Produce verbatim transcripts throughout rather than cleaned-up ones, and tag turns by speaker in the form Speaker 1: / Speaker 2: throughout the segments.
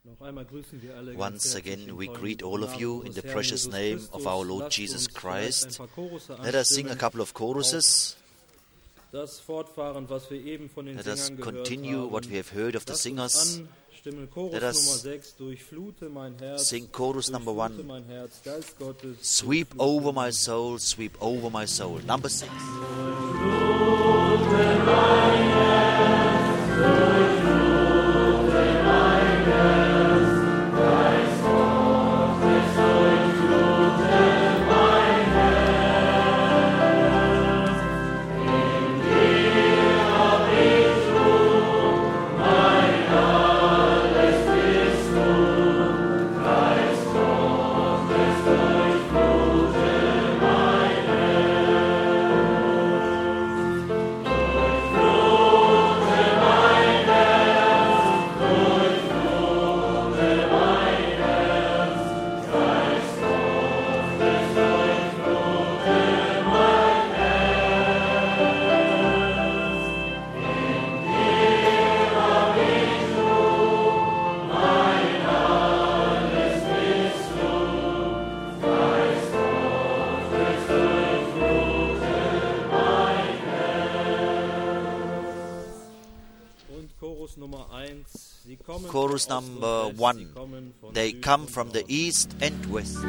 Speaker 1: Once again, we greet all of you in the precious name of our Lord Jesus Christ. Let us sing a couple of choruses. Let us continue what we have heard of the singers. Let us sing chorus number one. Sweep over my soul, sweep over my soul. Number six. Chorus number one. They come from the east and west.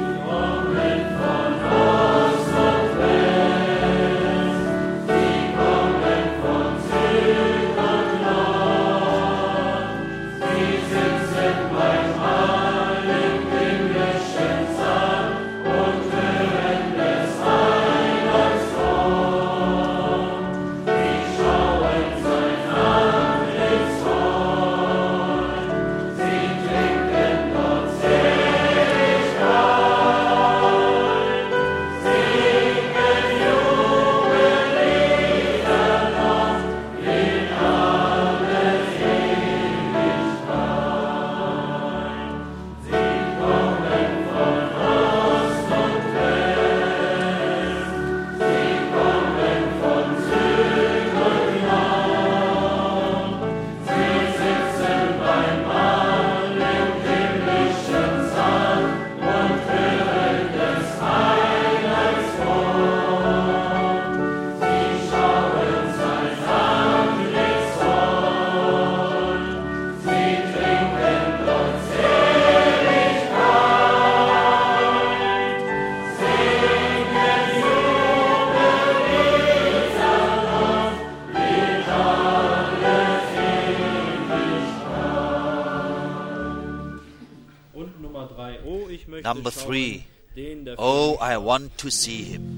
Speaker 1: Number three. Oh, I want to see him.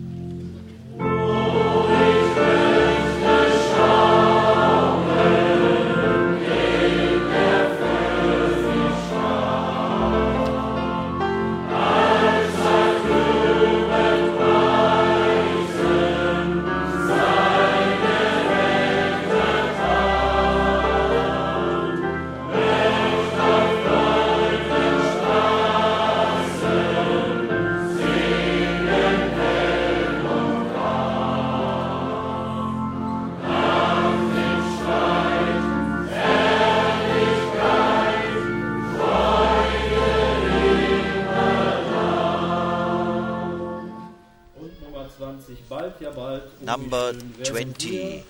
Speaker 1: Number twenty.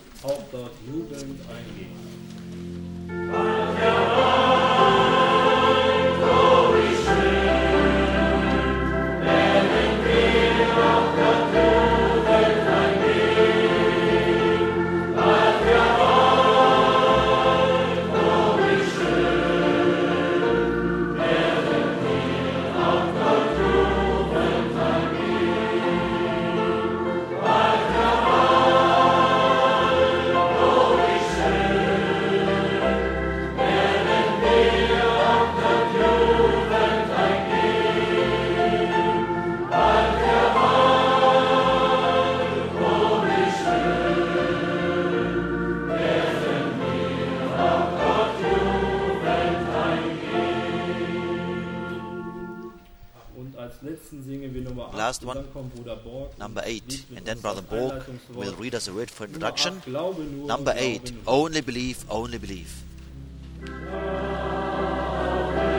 Speaker 1: Last one, number eight, and then Brother Borg will read us a word for introduction. Number eight, only believe, only believe.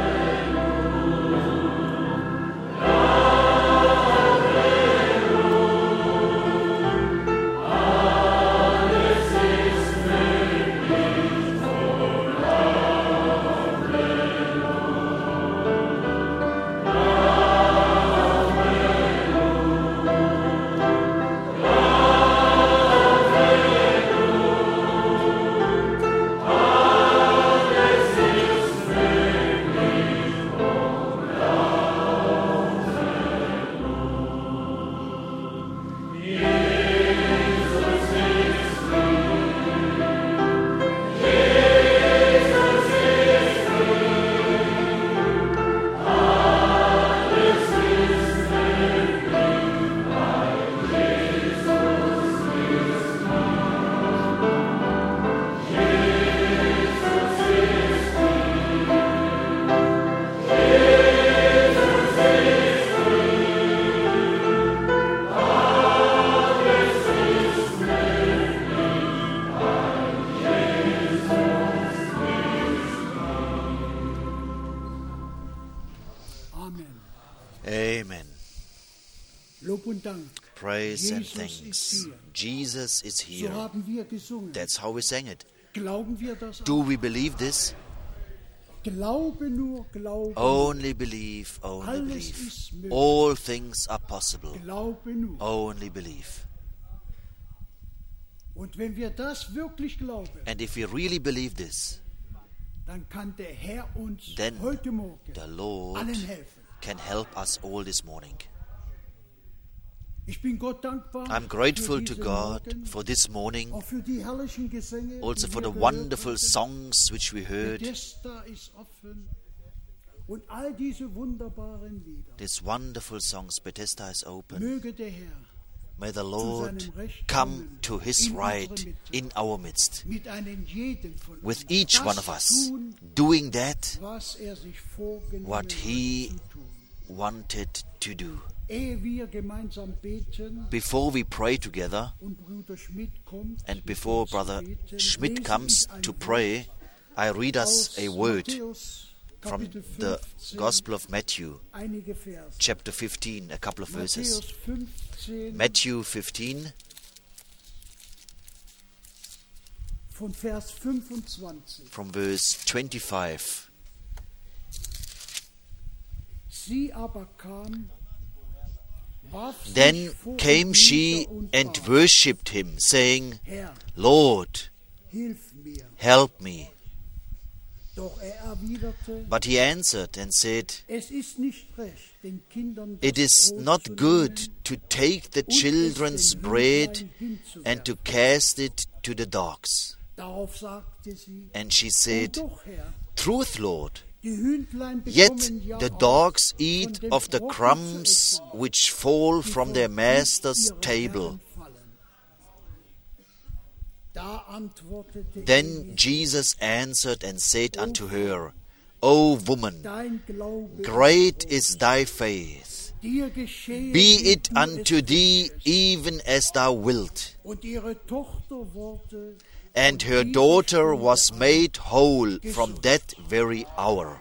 Speaker 1: Amen.
Speaker 2: Lob und Dank.
Speaker 1: Praise and
Speaker 2: Jesus
Speaker 1: thanks.
Speaker 2: ist hier.
Speaker 1: Jesus is
Speaker 2: So
Speaker 1: here.
Speaker 2: haben wir gesungen.
Speaker 1: That's how we sang it.
Speaker 2: Glauben wir das
Speaker 1: Do
Speaker 2: auch?
Speaker 1: we believe this?
Speaker 2: Glaube nur, glaube.
Speaker 1: Only believe, only
Speaker 2: Alles
Speaker 1: believe.
Speaker 2: ist möglich.
Speaker 1: All things are possible.
Speaker 2: Glaube nur.
Speaker 1: Only believe.
Speaker 2: Und wenn wir das wirklich glauben,
Speaker 1: And if we really believe this,
Speaker 2: dann kann der Herr uns
Speaker 1: then
Speaker 2: heute Morgen
Speaker 1: the Lord
Speaker 2: allen helfen.
Speaker 1: can help us all this morning.
Speaker 2: Ich bin Gott dankbar
Speaker 1: I'm grateful
Speaker 2: für
Speaker 1: to
Speaker 2: diesen
Speaker 1: God
Speaker 2: Morgen,
Speaker 1: for this morning,
Speaker 2: auch für die herrlichen Gesänge,
Speaker 1: also
Speaker 2: die
Speaker 1: for
Speaker 2: wir
Speaker 1: the
Speaker 2: gehört
Speaker 1: wonderful
Speaker 2: haben.
Speaker 1: songs which we
Speaker 2: Der
Speaker 1: heard,
Speaker 2: Gesta ist offen und all diese wunderbaren Lieder.
Speaker 1: these wonderful songs. Bethesda is open.
Speaker 2: Möge der Herr
Speaker 1: May the Lord
Speaker 2: seinem Recht
Speaker 1: come
Speaker 2: kommen
Speaker 1: to His
Speaker 2: in
Speaker 1: right
Speaker 2: unsere Mitte.
Speaker 1: in our midst,
Speaker 2: mit einem jeden von
Speaker 1: with
Speaker 2: uns
Speaker 1: each
Speaker 2: das
Speaker 1: one of us
Speaker 2: tun,
Speaker 1: doing that
Speaker 2: was er sich vorgenommen
Speaker 1: what he
Speaker 2: hat zu tun.
Speaker 1: wanted to do.
Speaker 2: Ehe wir gemeinsam beten
Speaker 1: Before we pray together,
Speaker 2: und Bruder Schmidt kommt,
Speaker 1: and before
Speaker 2: uns
Speaker 1: Brother
Speaker 2: beten,
Speaker 1: Schmidt
Speaker 2: lese
Speaker 1: comes
Speaker 2: ich ein
Speaker 1: to
Speaker 2: Wort
Speaker 1: pray, I read us
Speaker 2: aus
Speaker 1: a word
Speaker 2: Matthäus,
Speaker 1: from
Speaker 2: Kapitel
Speaker 1: the
Speaker 2: fünfzehn,
Speaker 1: Gospel of Matthew,
Speaker 2: einige Verse.
Speaker 1: chapter fifteen, a couple of verses.
Speaker 2: Matthäus fünfzehn,
Speaker 1: Matthew fifteen,
Speaker 2: von Vers fünfundzwanzig.
Speaker 1: from verse twenty-five.
Speaker 2: Sie aber kam, warf sich
Speaker 1: Then
Speaker 2: vor
Speaker 1: came
Speaker 2: ihm
Speaker 1: she
Speaker 2: nieder und
Speaker 1: and
Speaker 2: bat,
Speaker 1: worshipped him, saying,
Speaker 2: Herr,
Speaker 1: Lord,
Speaker 2: hilf mir.
Speaker 1: help me.
Speaker 2: Doch er erwiderte,
Speaker 1: But he answered and said,
Speaker 2: es ist nicht recht, den Kindern
Speaker 1: It
Speaker 2: das
Speaker 1: is
Speaker 2: Brot zu
Speaker 1: not good
Speaker 2: nehmen
Speaker 1: to take the
Speaker 2: und es
Speaker 1: children's
Speaker 2: den
Speaker 1: bread
Speaker 2: Hündlein
Speaker 1: and to
Speaker 2: hinzuwerfen.
Speaker 1: cast it to the dogs.
Speaker 2: Darauf sagte sie,
Speaker 1: And she
Speaker 2: oh
Speaker 1: said,
Speaker 2: doch, Herr,
Speaker 1: Truth, Lord,
Speaker 2: die Hündlein
Speaker 1: yet
Speaker 2: bekommen ja
Speaker 1: the
Speaker 2: auch
Speaker 1: dogs
Speaker 2: von
Speaker 1: eat
Speaker 2: dem
Speaker 1: of the
Speaker 2: Brocken zu
Speaker 1: crumbs
Speaker 2: essen,
Speaker 1: which fall
Speaker 2: die
Speaker 1: from
Speaker 2: vom
Speaker 1: their
Speaker 2: Tisch
Speaker 1: master's
Speaker 2: ihrer
Speaker 1: table.
Speaker 2: Herren fallen. Da antwortete
Speaker 1: Then
Speaker 2: er,
Speaker 1: Jesus answered and said unto her, O woman,
Speaker 2: dein Glaube
Speaker 1: great
Speaker 2: ist
Speaker 1: is thy faith.
Speaker 2: groß. Dir geschehe,
Speaker 1: Be
Speaker 2: wie
Speaker 1: it
Speaker 2: du
Speaker 1: unto
Speaker 2: es
Speaker 1: thee
Speaker 2: wünschest.
Speaker 1: even as thou wilt.
Speaker 2: Und ihre Tochter wurde
Speaker 1: And
Speaker 2: von
Speaker 1: her
Speaker 2: dieser
Speaker 1: daughter
Speaker 2: Stunde
Speaker 1: was
Speaker 2: an
Speaker 1: made whole from
Speaker 2: gesund.
Speaker 1: that very hour.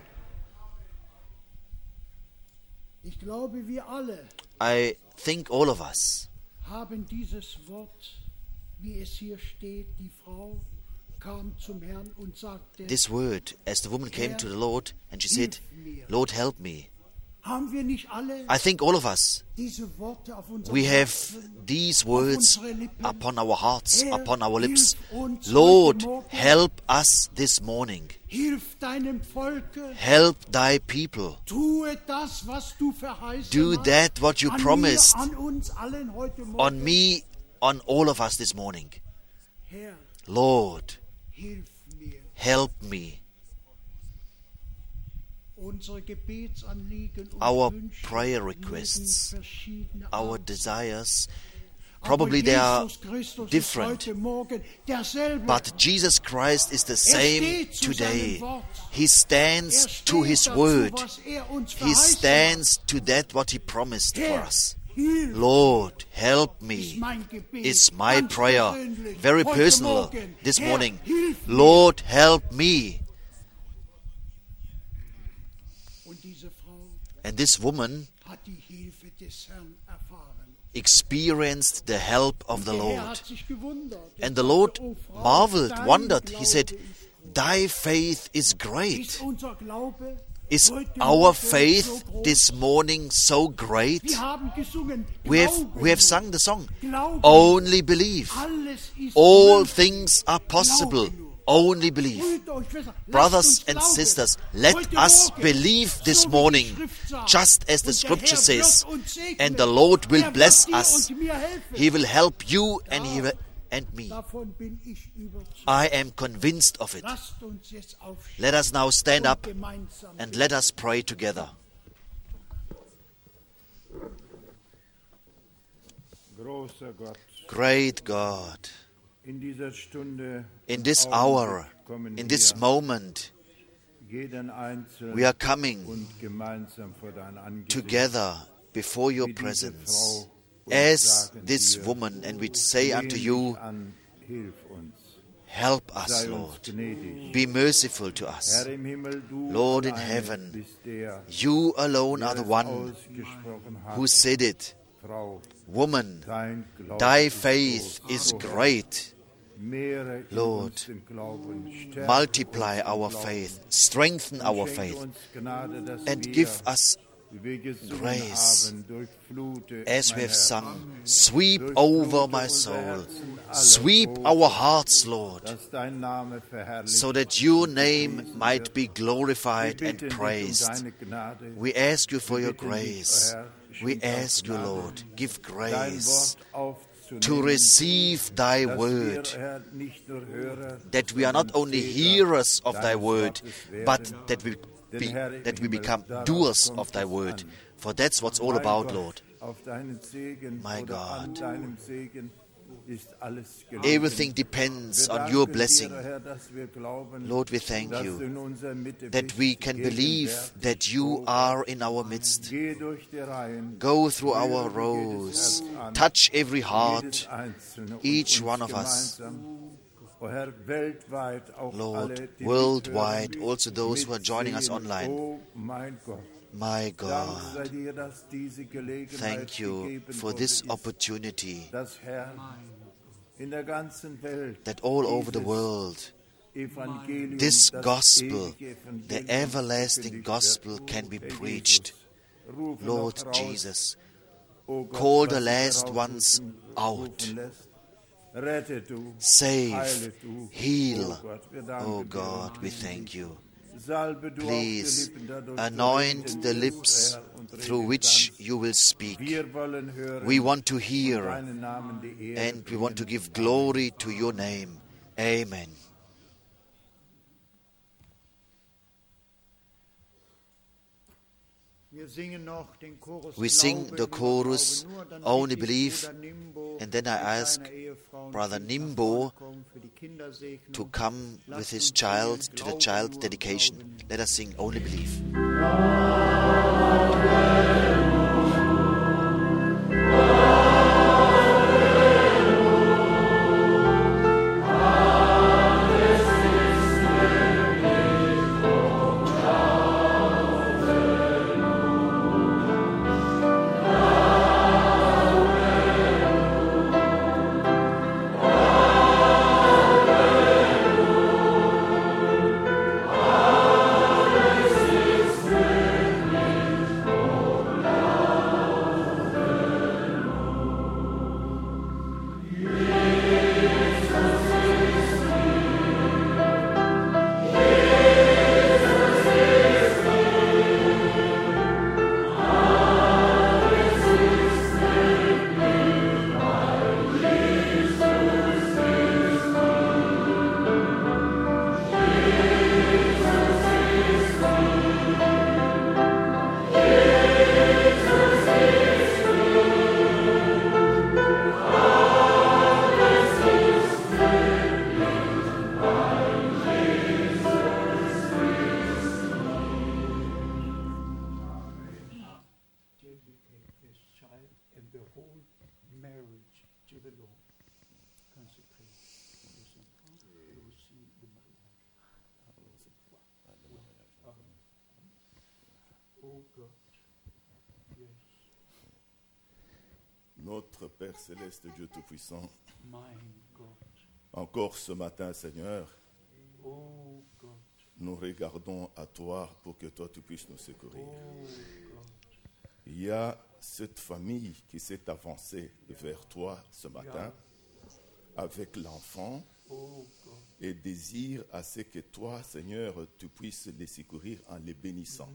Speaker 2: Ich glaube, wir alle
Speaker 1: I think all of us
Speaker 2: haben dieses Wort, wie es hier steht, die Frau kam zum Herrn und sagte,
Speaker 1: this word, as the woman came to the Lord and she said, Lord, help me.
Speaker 2: haben wir nicht alle
Speaker 1: I think all of us,
Speaker 2: diese Worte auf unserem
Speaker 1: we have
Speaker 2: Herzen?
Speaker 1: these words upon our hearts,
Speaker 2: Herr,
Speaker 1: upon our lips.
Speaker 2: hilf uns
Speaker 1: Lord,
Speaker 2: heute Morgen.
Speaker 1: help us this morning.
Speaker 2: Hilf deinem Volke,
Speaker 1: Help thy people.
Speaker 2: tue das, was du verheißen
Speaker 1: Do
Speaker 2: hast,
Speaker 1: that what you
Speaker 2: an
Speaker 1: promised
Speaker 2: mir, an uns allen heute Morgen.
Speaker 1: On me, on all of us this morning.
Speaker 2: Herr,
Speaker 1: Lord,
Speaker 2: hilf mir.
Speaker 1: help me.
Speaker 2: Unsere Gebetsanliegen und
Speaker 1: Our
Speaker 2: Wünsche
Speaker 1: prayer
Speaker 2: mögen
Speaker 1: requests,
Speaker 2: verschiedene
Speaker 1: our
Speaker 2: Art
Speaker 1: desires,
Speaker 2: Aber
Speaker 1: probably they are
Speaker 2: Jesus Christus ist
Speaker 1: different.
Speaker 2: heute Morgen derselbe.
Speaker 1: But Jesus Christ is the same
Speaker 2: steht zu
Speaker 1: today.
Speaker 2: seinem Wort.
Speaker 1: He
Speaker 2: Er
Speaker 1: stands
Speaker 2: steht
Speaker 1: to His
Speaker 2: dazu,
Speaker 1: word.
Speaker 2: was er uns
Speaker 1: He
Speaker 2: verheißen
Speaker 1: stands to that what He promised
Speaker 2: hat.
Speaker 1: for
Speaker 2: Herr,
Speaker 1: us.
Speaker 2: hilf,
Speaker 1: Lord, help
Speaker 2: ist
Speaker 1: me.
Speaker 2: mein Gebet,
Speaker 1: It's my
Speaker 2: ganz
Speaker 1: prayer,
Speaker 2: persönlich,
Speaker 1: very
Speaker 2: heute
Speaker 1: personal,
Speaker 2: Morgen.
Speaker 1: this
Speaker 2: Herr,
Speaker 1: morning.
Speaker 2: hilf mir.
Speaker 1: Lord, help me.
Speaker 2: Und diese Frau
Speaker 1: And this woman
Speaker 2: hat die Hilfe des Herrn erfahren.
Speaker 1: experienced the help of
Speaker 2: Und
Speaker 1: the
Speaker 2: der Herr
Speaker 1: Lord.
Speaker 2: hat sich gewundert. Er
Speaker 1: And the
Speaker 2: sagte,
Speaker 1: Lord
Speaker 2: "O Frau,
Speaker 1: marveled,
Speaker 2: dein
Speaker 1: wondered. He
Speaker 2: Glaube
Speaker 1: said,
Speaker 2: ist
Speaker 1: Thy faith is
Speaker 2: Ist
Speaker 1: great.
Speaker 2: unser Glaube
Speaker 1: Is
Speaker 2: heute
Speaker 1: our
Speaker 2: Morgen
Speaker 1: faith
Speaker 2: so groß?
Speaker 1: this morning so great?
Speaker 2: Wir haben gesungen,
Speaker 1: We have,
Speaker 2: Glauben
Speaker 1: we have
Speaker 2: nur.
Speaker 1: sung the song.
Speaker 2: Glauben
Speaker 1: Only believe.
Speaker 2: Alles ist
Speaker 1: All
Speaker 2: möglich.
Speaker 1: things are possible.
Speaker 2: Glauben nur.
Speaker 1: Only believe.
Speaker 2: Brüder und Schwestern, lasst
Speaker 1: Brothers
Speaker 2: uns
Speaker 1: and
Speaker 2: glauben.
Speaker 1: sisters, let
Speaker 2: Heute
Speaker 1: us
Speaker 2: Morgen,
Speaker 1: believe this
Speaker 2: so wie die
Speaker 1: morning,
Speaker 2: Schrift sagt.
Speaker 1: just as the
Speaker 2: Und der
Speaker 1: scripture
Speaker 2: Herr
Speaker 1: says,
Speaker 2: wird uns segnen.
Speaker 1: and the Lord will
Speaker 2: Er wird
Speaker 1: bless
Speaker 2: dir
Speaker 1: us.
Speaker 2: und mir helfen.
Speaker 1: He will help you and he will, and me.
Speaker 2: Davon bin ich überzeugt.
Speaker 1: I am convinced of it.
Speaker 2: Lasst uns jetzt aufstehen
Speaker 1: Let us now stand
Speaker 2: und
Speaker 1: up
Speaker 2: gemeinsam
Speaker 1: and let us pray together.
Speaker 3: Großer Gott,
Speaker 1: Great God,
Speaker 3: in dieser Stunde,
Speaker 1: in this
Speaker 3: Augenblick
Speaker 1: hour,
Speaker 3: kommen
Speaker 1: in this
Speaker 3: wir,
Speaker 1: moment,
Speaker 3: jeden Einzelnen
Speaker 1: we are coming
Speaker 3: und gemeinsam vor dein Angesicht,
Speaker 1: together before your
Speaker 3: wie diese
Speaker 1: presence
Speaker 3: Frau, und
Speaker 1: as
Speaker 3: sagen
Speaker 1: this
Speaker 3: dir,
Speaker 1: woman, and we say
Speaker 3: flehen
Speaker 1: unto
Speaker 3: dich
Speaker 1: you,
Speaker 3: an, hilf uns.
Speaker 1: Help us, Lord. Be merciful to us. Lord in heaven, you alone are the one who said it. Woman, thy faith is great. Lord, multiply our faith, strengthen our faith, and give us grace, as we have sung. Sweep over my soul, sweep our hearts, Lord, so that your name might be glorified and praised. We ask you for your grace. We ask you, Lord, give grace to receive thy word, that we are not only hearers of thy word, but that we Be, that we become doers of thy word. For that's what's all about, Lord. My God, everything depends on your blessing. Lord, we thank you that we can believe that you are in our midst. Go through our rows, touch every heart, each one of us. Lord, worldwide, also those who are joining us online. My God, thank you for this opportunity that all over the world, this gospel, the everlasting gospel, can be preached. Lord Jesus, call the last ones out. Save, heal. Oh God, we thank you. Please anoint the lips through which you will speak. We want to hear, and we want to give glory to your name. Amen. We sing the chorus, Only Believe, and then I ask Brother Nimbo to come with his child to the child dedication. Let us sing Only Believe.
Speaker 4: Notre Père Céleste, Dieu Tout-Puissant, encore ce matin, Seigneur, nous regardons à toi pour que toi, tu puisses nous secourir. Il y a cette famille qui s'est avancée vers toi ce matin avec l'enfant et désire à ce que toi, Seigneur, tu puisses les secourir en les bénissant.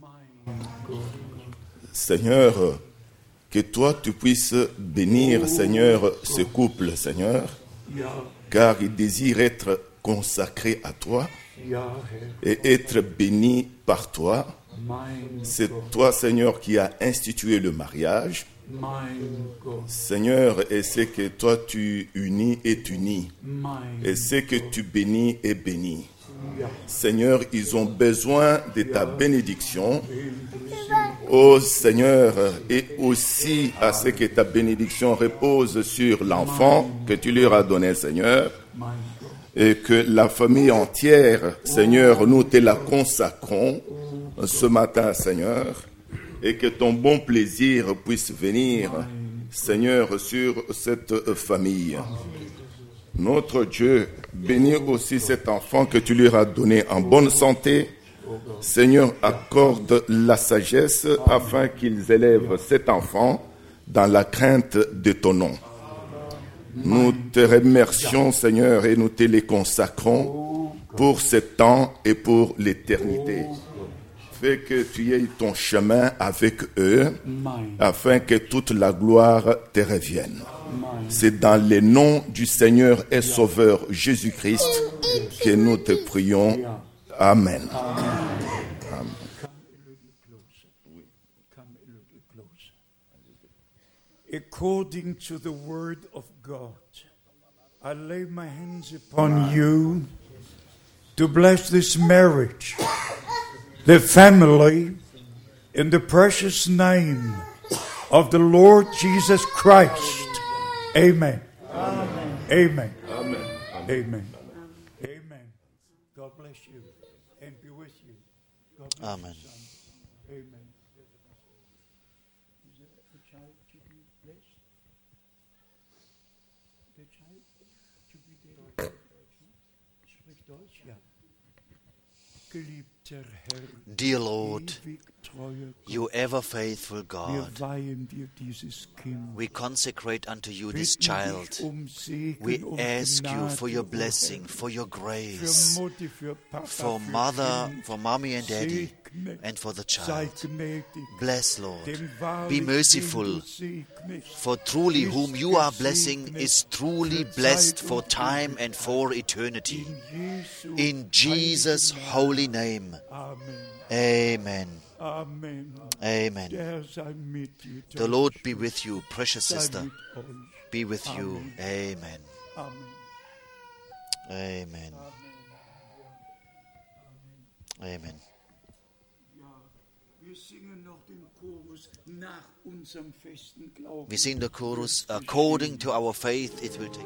Speaker 4: Seigneur, que toi, tu puisses bénir, Seigneur, ce couple, Seigneur, car il désire être consacré à toi et être béni par toi. C'est toi, Seigneur, qui as institué le mariage. Seigneur, et c'est que toi, tu unis et unis. Et c'est que tu bénis et bénis. Seigneur, ils ont besoin de ta bénédiction. Ô Seigneur, et aussi à ce que ta bénédiction repose sur l'enfant que tu leur as donné, Seigneur. et que la famille entière, Seigneur, nous te la consacrons ce matin, Seigneur, et que ton bon plaisir puisse venir, Seigneur, sur cette famille. Notre Dieu, bénis aussi cet enfant que tu lui as donné en bonne santé. Seigneur, accorde la sagesse afin qu'ils élèvent cet enfant dans la crainte de ton nom. Nous te remercions, Seigneur, et nous te les consacrons pour ce temps et pour l'éternité. Fais que tu aies ton chemin avec eux, afin que toute la gloire te revienne. C'est dans le nom du Seigneur et Sauveur Jésus-Christ que nous te prions. Amen. Amen.
Speaker 5: According to the word of God, I lay my hands upon you to bless this marriage, the family, in the precious name of the Lord Jesus Christ. Amen. Amen. Amen.
Speaker 4: Amen.
Speaker 5: Amen. Amen. God bless you and be with you. God bless
Speaker 1: Amen.
Speaker 5: you, son. Amen. Is there a child to be blessed? The child to be there? Spricht Deutsch? Ja. Geliebter Herr,
Speaker 1: Dear Lord,
Speaker 5: ewig treuer
Speaker 1: you
Speaker 5: Gott,
Speaker 1: ever faithful
Speaker 5: wir
Speaker 1: God,
Speaker 5: weihen dir dieses Kind.
Speaker 1: we consecrate unto you this
Speaker 5: Bitten
Speaker 1: child.
Speaker 5: dich um Segen,
Speaker 1: We
Speaker 5: um
Speaker 1: ask you
Speaker 5: Gnade,
Speaker 1: for your
Speaker 5: o
Speaker 1: blessing,
Speaker 5: Herr.
Speaker 1: for your
Speaker 5: Für
Speaker 1: grace,
Speaker 5: Mutti, für Papa,
Speaker 1: for
Speaker 5: für
Speaker 1: mother,
Speaker 5: Kind.
Speaker 1: for mommy and daddy,
Speaker 5: Segne,
Speaker 1: and for the
Speaker 5: sei
Speaker 1: child.
Speaker 5: gnädig,
Speaker 1: Bless, Lord.
Speaker 5: denn wahrlich,
Speaker 1: Be
Speaker 5: wen
Speaker 1: merciful,
Speaker 5: du segnest,
Speaker 1: for truly
Speaker 5: ist
Speaker 1: whom you are blessing
Speaker 5: gesegnet
Speaker 1: is truly
Speaker 5: für
Speaker 1: blessed
Speaker 5: Zeit
Speaker 1: for
Speaker 5: und
Speaker 1: time and for eternity. In Jesus' holy name. Amen.
Speaker 5: Amen.
Speaker 1: Amen.
Speaker 5: Der Herr sei mit dir.
Speaker 1: The Lord be with you, precious
Speaker 5: Sei
Speaker 1: sister.
Speaker 5: mit euch.
Speaker 1: Be with you. Amen.
Speaker 5: Amen.
Speaker 1: Amen. Amen.
Speaker 5: Wir singen noch den Chorus nach unserem festen Glauben.
Speaker 1: We sing the chorus, according to our faith it will take.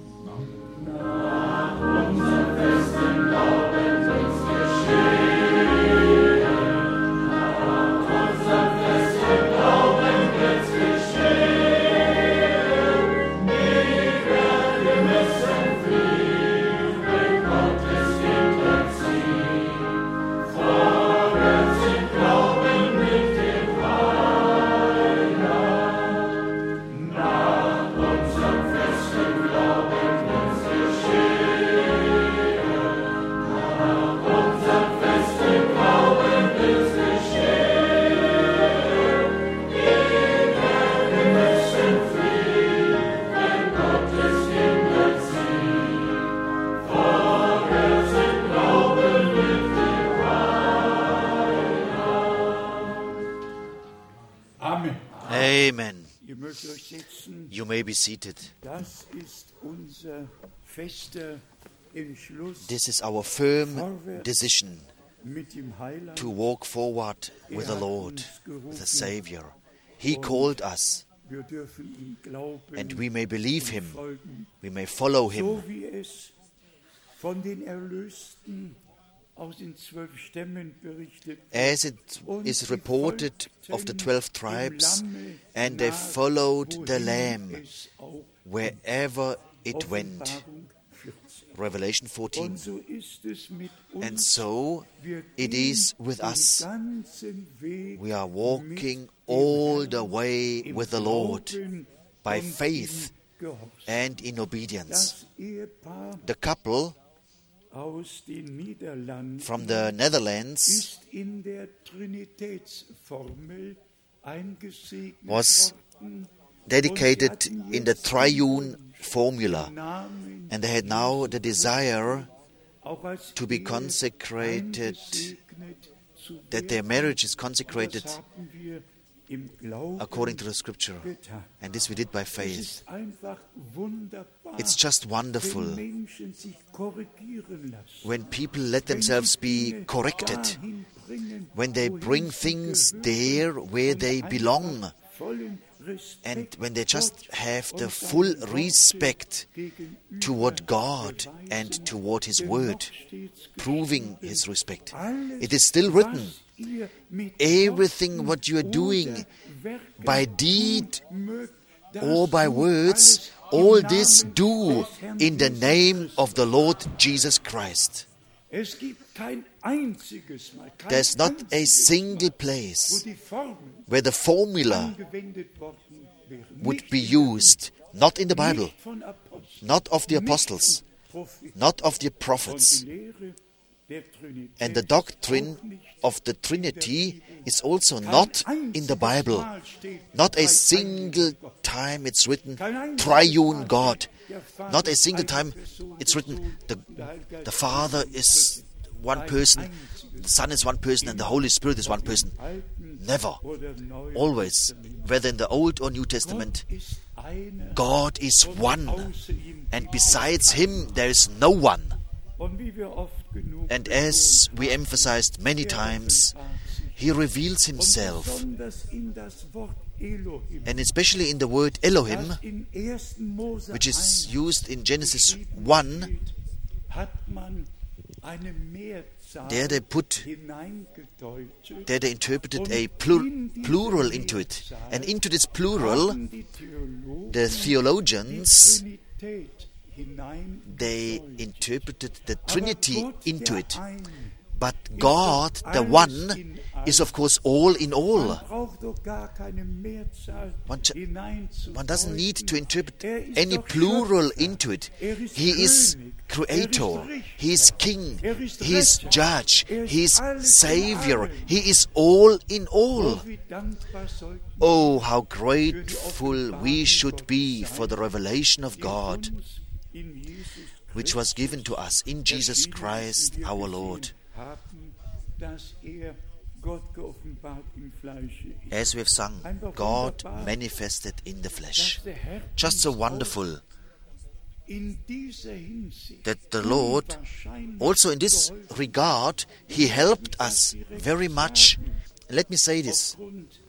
Speaker 1: Amen. You may be seated. This is our firm decision to walk forward with the Lord, the Savior. He called us, and we may believe Him, we may follow Him. As it is reported of the twelve tribes, and they followed the Lamb wherever it went. Revelation fourteen. And so it is with us. We are walking all the way with the Lord by faith and in obedience. The couple from the Netherlands was dedicated in the triune formula, and they had now the desire to be consecrated, that their marriage is consecrated according to the Scripture. And this we did by faith. It's just wonderful when people let themselves be corrected, when they bring things there where they belong, and when they just have the full respect toward God and toward His Word, proving His respect. It is still written, everything what you are doing by deed or by words, all this do in the name of the Lord Jesus Christ. There's not a single place where the formula would be used, not in the Bible, not of the apostles, not of the prophets. And the doctrine of the Trinity is also not in the Bible. Not a single time it's written, triune God. Not a single time it's written, the, the Father is one person, the Son is one person, and the Holy Spirit is one person. Never. Always, whether in the Old or New Testament, God is one. And besides Him, there is no one. And as we emphasized many times, He reveals Himself, and especially in the word Elohim, which is used in Genesis one, there they put, there they interpreted a plur, plural into it. And into this plural, the theologians, they interpreted the Trinity into it. But God, the One, is of course all in all. One, ch- one doesn't need to interpret any plural into it. He is Creator, He is King, He is Judge, He is Savior, He is all in all. Oh, how grateful we should be for the revelation of God, which was given to us in Jesus Christ our Lord. As we have sung, God manifested in the flesh. Just so wonderful that the Lord, also in this regard, He helped us very much. Let me say this,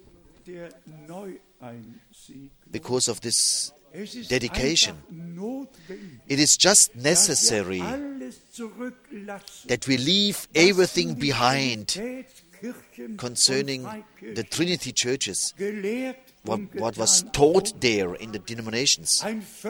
Speaker 1: because of this dedication. It is just necessary that we leave everything behind concerning the Trinity churches, what, what was taught there in the denominations.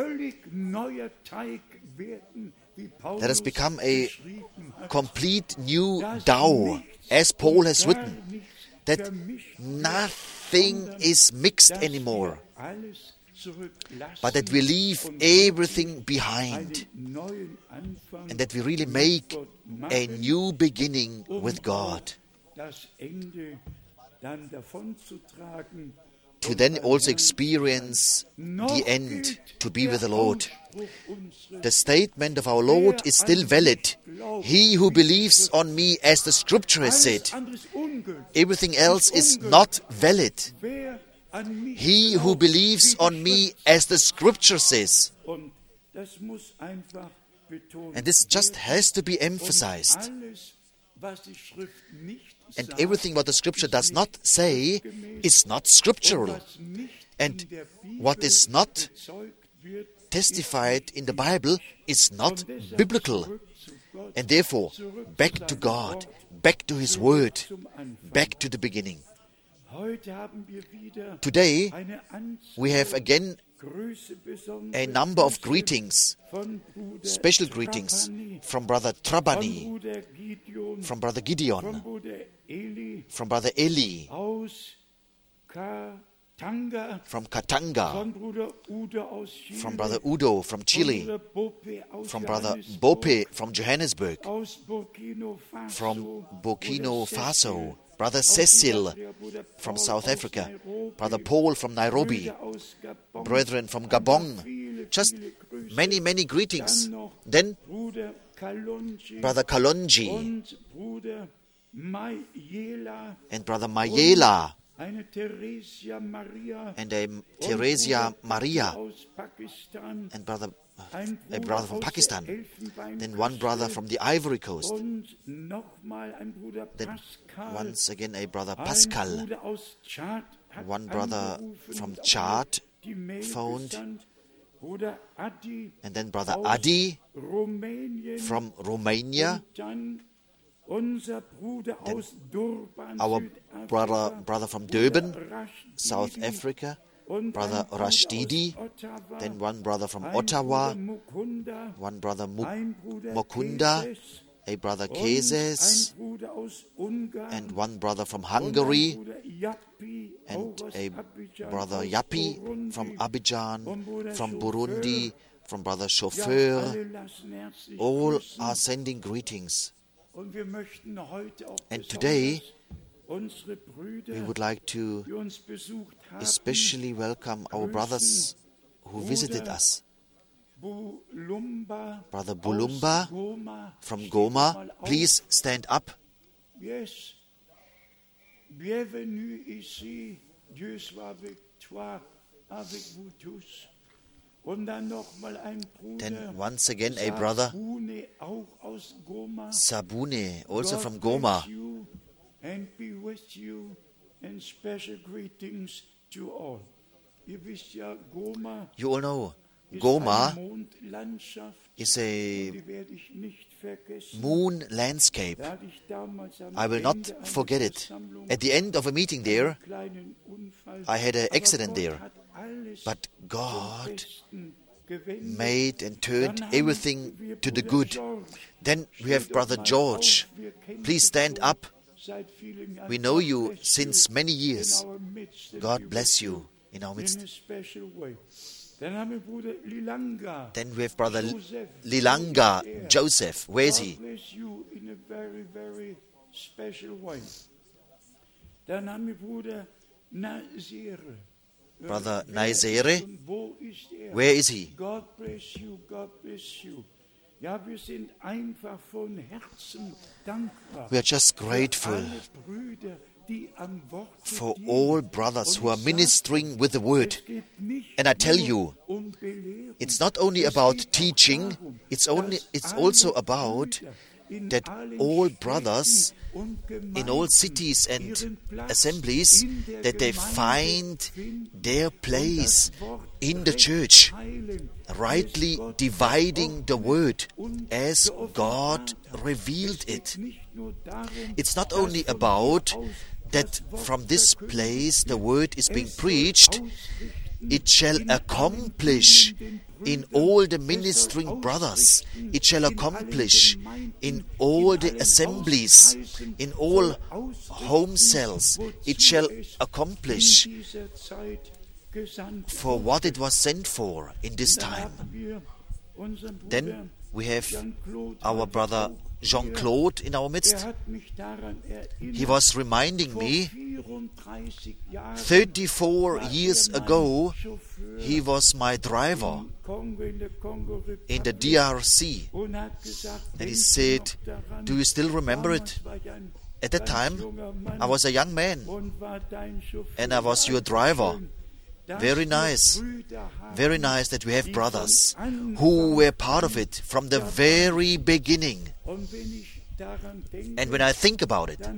Speaker 1: That has become a complete new dough, as Paul has written, that nothing is mixed anymore, but that we leave everything behind, and that we really make a new beginning with God, to then also experience the end, to be with the Lord. The statement of our Lord is still valid. He who believes on me, as the Scripture has said. Everything else is not valid. He who believes on me, as the Scripture says. And this just has to be emphasized. And everything what the Scripture does not say is not scriptural. And what is not testified in the Bible is not biblical. And therefore, back to God, back to His Word, back to the beginning. Today, we have again a number of greetings, special greetings from Brother Trabani, from Brother Gideon, from Brother Eli, from Katanga, from Brother Udo from Chile, from Brother Bope from Johannesburg, from Burkina Faso, Brother Cecil from South Africa, Brother Paul from Nairobi, brethren from Gabon, just many, many greetings. Then Brother Kalonji and Brother Mayela and a Theresia Maria and brother a brother from Pakistan, then one brother from the Ivory Coast, then once again a brother Pascal one brother from Chad phoned, and then Brother Adi from Romania, then our brother, brother from Durban, South Africa, Brother Rashdidi, then one brother from Ottawa, one brother Mukunda, a brother Kezes, and one brother from Hungary, and a brother Yappi from Abidjan, from Burundi, from Brother Chauffeur. All are sending greetings. And today, we would like to especially welcome our brothers who visited us. Brother Bulumba from Goma, please stand up.
Speaker 5: Yes. Bienvenue ici. Dieu soit avec toi, avec vous tous. Und dann noch mal ein Bruder.
Speaker 1: Then once again a brother, Sabune, also from Goma.
Speaker 5: And be with you, and special greetings to all. Ihr wisst ja, Goma.
Speaker 1: You all know, Goma is a moon landscape. I will not forget it. At the end of a meeting there, I had an accident there. But God made and turned everything to the good. Then we have Brother George. Please stand up. We know you since many years. God bless you in our midst. Then we have Brother Lilanga Joseph. Where is he? Brother Naisere. Where is he?
Speaker 5: God bless you, God bless you.
Speaker 1: We are just grateful for all brothers who are ministering with the word. And I tell you, it's not only about teaching, it's only it's also about that all brothers in all cities and assemblies, that they find their place in the church, rightly dividing the word as God revealed it. It's not only about that from this place the word is being preached, it shall accomplish in all the ministering brothers, it shall accomplish in all the assemblies, in all home cells, it shall accomplish for what it was sent for in this time. Then we have our brother Jean-Claude in our midst. He was reminding me, thirty-four years ago, he was my driver in the D R C. And he said, do you still remember it? At that time, I was a young man, and I was your driver. Very nice. Very nice that we have brothers who were part of it from the very beginning. And when I think about it,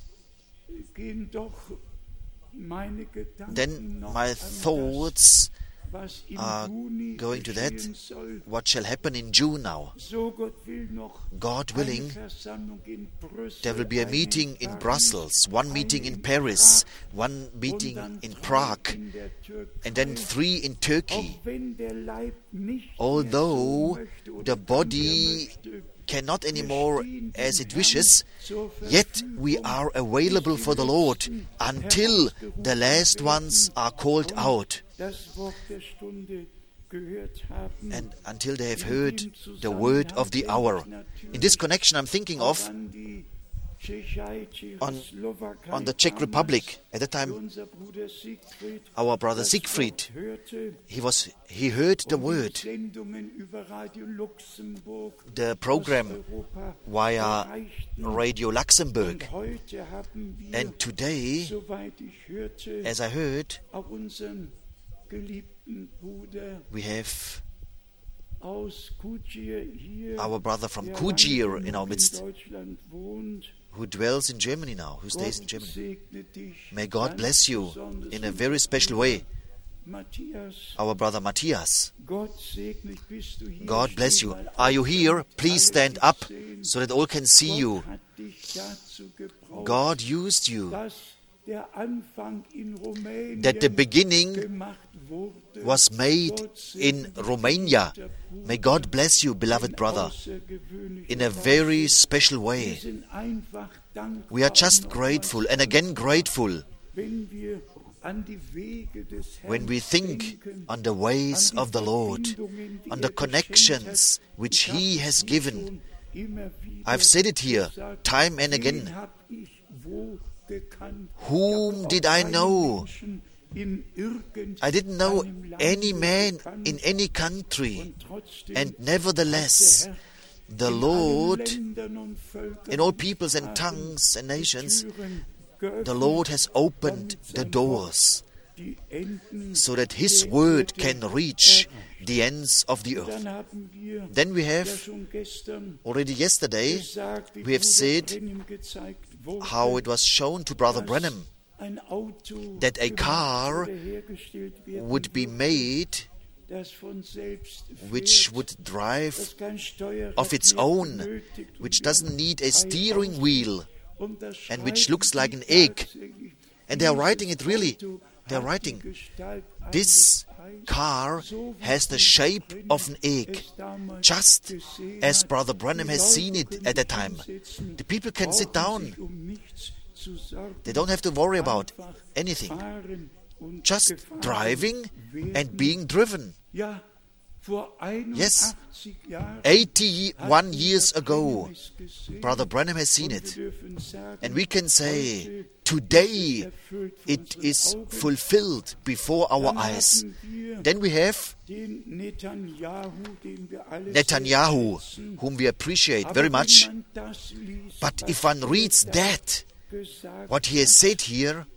Speaker 1: then my thoughts are going to that, what shall happen in June now. God willing, there will be a meeting in Brussels, one meeting in Paris, one meeting in Prague, and then three in Turkey. Although the body cannot anymore as it wishes, yet we are available for the Lord until the last ones are called out, and until they have heard the word of the hour. In this connection, I'm thinking of on, on the Czech Republic. At that time, our brother Siegfried, he was he heard the word, the program via Radio Luxembourg. And today, as I heard, we have our brother from Kujir in our midst, who dwells in Germany now, who stays in Germany. May God bless you in a very special way. Our brother Matthias, God bless you. Are you here? Please stand up so that all can see you. God used you. That the beginning was made in Romania. May God bless you, beloved brother, in a very special way. We are just grateful and again grateful when we think on the ways of the Lord, on the connections which He has given. I've said it here time and again. Whom did I know? I didn't know any man in any country, and nevertheless, the Lord, in all peoples and tongues and nations, the Lord has opened the doors so that His word can reach the ends of the earth. Then we have, already yesterday, we have said how it was shown to Brother Branham that a car would be made which would drive of its own, which doesn't need a steering wheel, and which looks like an egg. And they are writing it really. They are writing, this car has the shape of an egg, just as Brother Branham has seen it at that time. The people can sit down. They don't have to worry about anything. Just driving and being driven. Yes, eighty-one years ago, Brother Branham has seen it. And we can say, today it is fulfilled before our eyes. Then we have Netanyahu, whom we appreciate very much. But if one reads that, what he has said here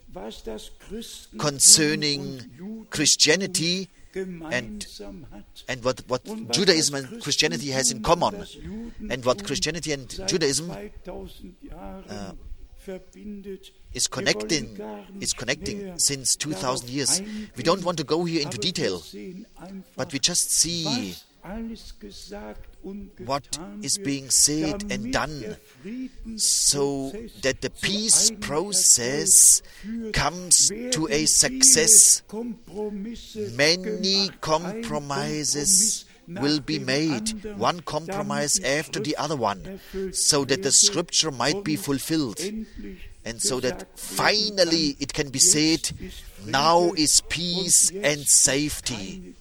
Speaker 1: concerning Christianity, and and what, what Judaism and Christianity has in common, and what Christianity and Judaism uh, is connecting is connecting since two thousand years. We don't want to go here into detail, but we just see what is being said and done so that the peace process comes to a success. Many compromises will be made, one compromise after the other one, so that the scripture might be fulfilled, and so that finally it can be said, now is peace and safety.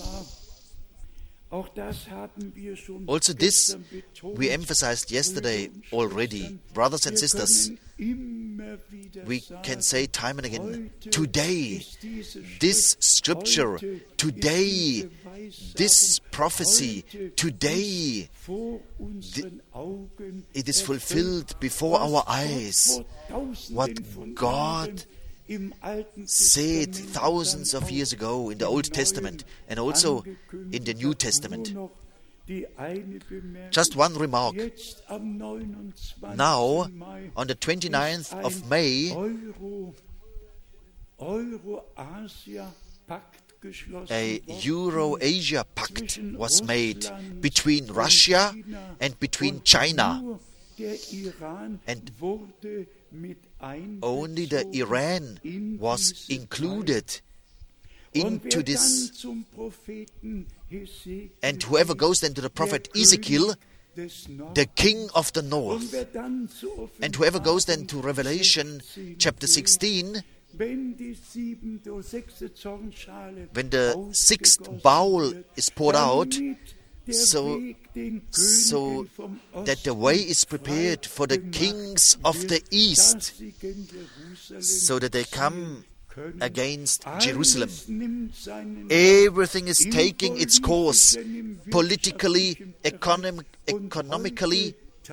Speaker 1: Also this we emphasized yesterday already. Brothers and sisters, we can say time and again, today, this scripture, today, this prophecy, today, th- it is fulfilled before our eyes. What God said thousands of years ago in the Old Testament and also in the New Testament. Just one remark. Now, on the twenty-ninth of May, a Euro-Asia Pact was made between Russia and between China. And only the Iran was included into this. And whoever goes then to the prophet Ezekiel, the king of the north, and whoever goes then to Revelation chapter sixteen, when the sixth bowl is poured out, so, so that the way is prepared for the kings of the east, so that they come against Jerusalem. Everything is taking its course, politically, economic, economically,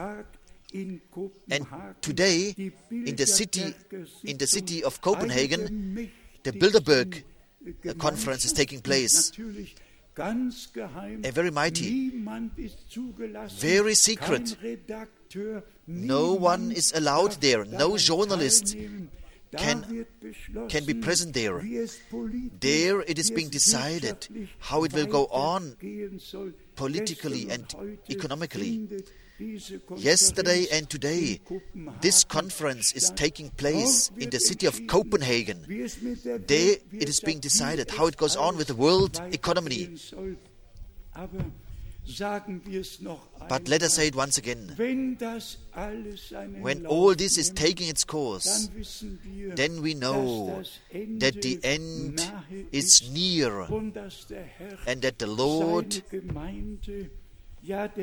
Speaker 1: and today in the city, in the city of Copenhagen, the Bilderberg conference is taking place. A very mighty, very secret. No one is allowed there. No journalist can, can be present there. There it is being decided how it will go on politically and economically. Yesterday and today, this conference is taking place in the city of Copenhagen. There it is being decided how it goes on with the world economy. But let us say it once again. When all this is taking its course, then we know that the end is near and that the Lord, that,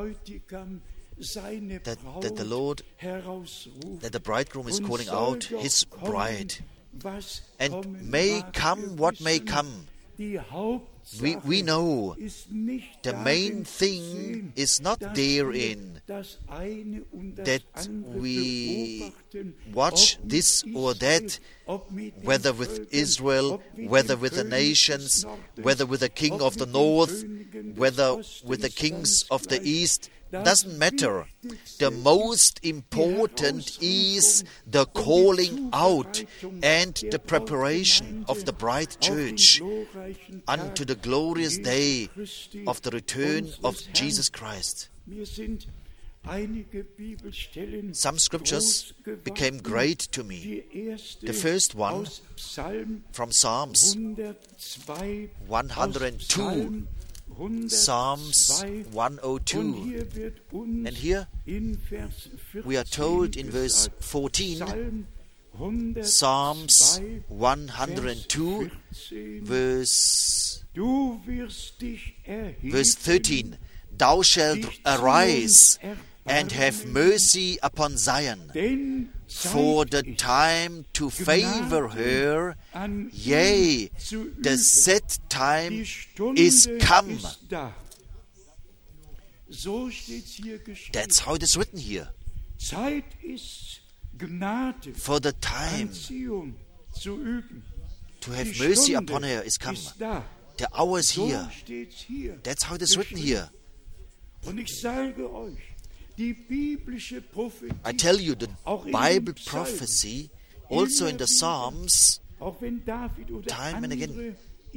Speaker 1: that the Lord, that the bridegroom is calling out his bride. And may come what may come, We, we know the main thing is not therein that we watch this or that, whether with Israel, whether with the nations, whether with the king of the north, whether with the kings of the east. Doesn't matter. The most important is the calling out and the preparation of the bride church unto the glorious day of the return of Jesus Christ. Some scriptures became great to me. The first one from Psalms one hundred two. Psalms one oh two. And here we are told in verse fourteen, Psalms one hundred two, verse, verse thirteen, Thou shalt arise and have mercy upon Zion, for the time to favor her, yea, the set time is come. That's how it is written here. For the time to have mercy upon her is come. The hour is here. That's how it is written here. I tell you, the Bible prophecy, also in the Psalms, time and again,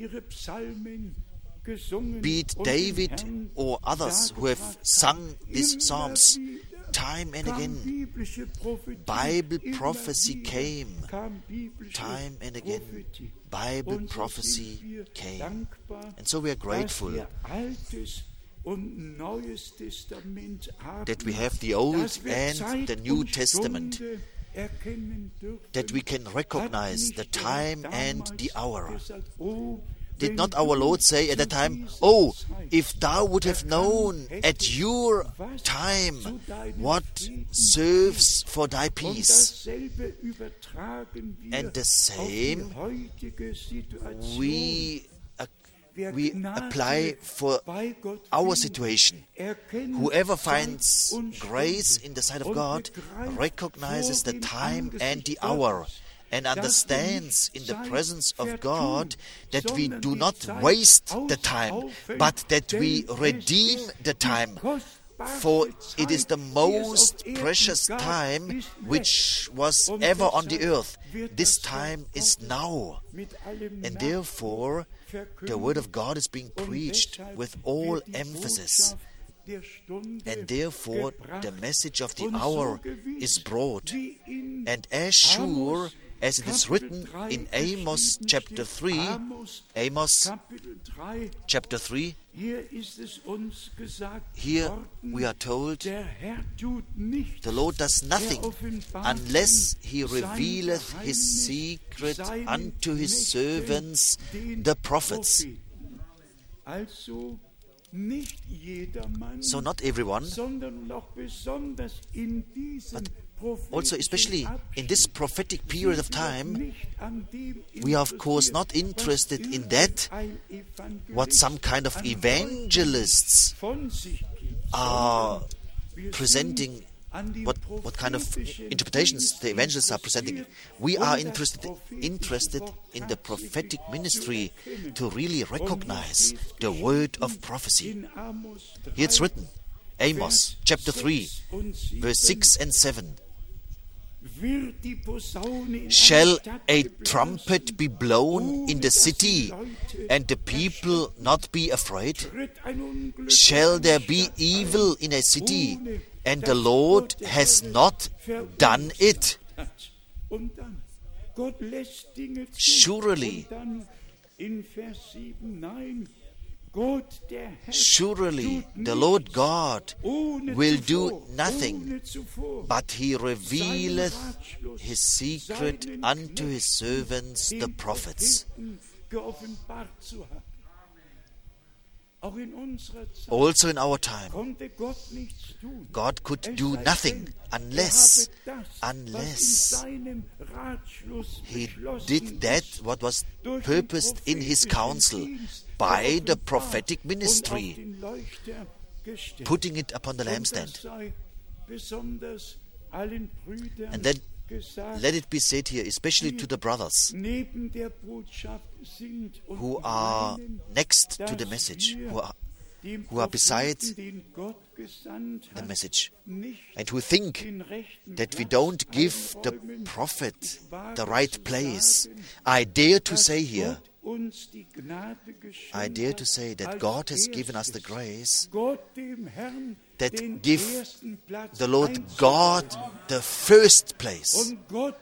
Speaker 1: be it David or others who have sung these Psalms, time and again, Bible prophecy came. Time and again, Bible prophecy came. And so we are grateful that we have the Old and the New Testament, that we can recognize the time and the hour. Did not our Lord say at that time, "Oh, if thou would have known at your time what serves for thy peace?" And the same we we apply for our situation. Whoever finds grace in the sight of God recognizes the time and the hour, and understands in the presence of God that we do not waste the time, but that we redeem the time. For it is the most precious time which was ever on the earth. This time is now. And therefore, the Word of God is being preached with all emphasis. And therefore, the message of the hour is brought. And as sure as it is written in Amos chapter three, Amos chapter three, here we are told, the Lord does nothing unless He revealeth His secret unto His servants, the prophets. So not everyone, but also especially in this prophetic period of time, we are of course not interested in that, what some kind of evangelists are presenting, what, what kind of interpretations the evangelists are presenting. We are interested, interested in the prophetic ministry to really recognize the word of prophecy. Here it's written, Amos chapter three, verse six and seven. Shall a trumpet be blown in the city, and the people not be afraid? Shall there be evil in a city, and the Lord has not done it? Surely, surely the Lord God will do nothing, but He revealeth His secret unto His servants the prophets. Also in our time, God could do nothing unless, unless He did that what was purposed in His counsel by the prophetic ministry, putting it upon the lampstand. And then let it be said here, especially to the brothers who are next to the message, who are, who are beside the message, and who think that we don't give the prophet the right place. I dare to say here, I dare to say that God has given us the grace that give the Lord God the first place,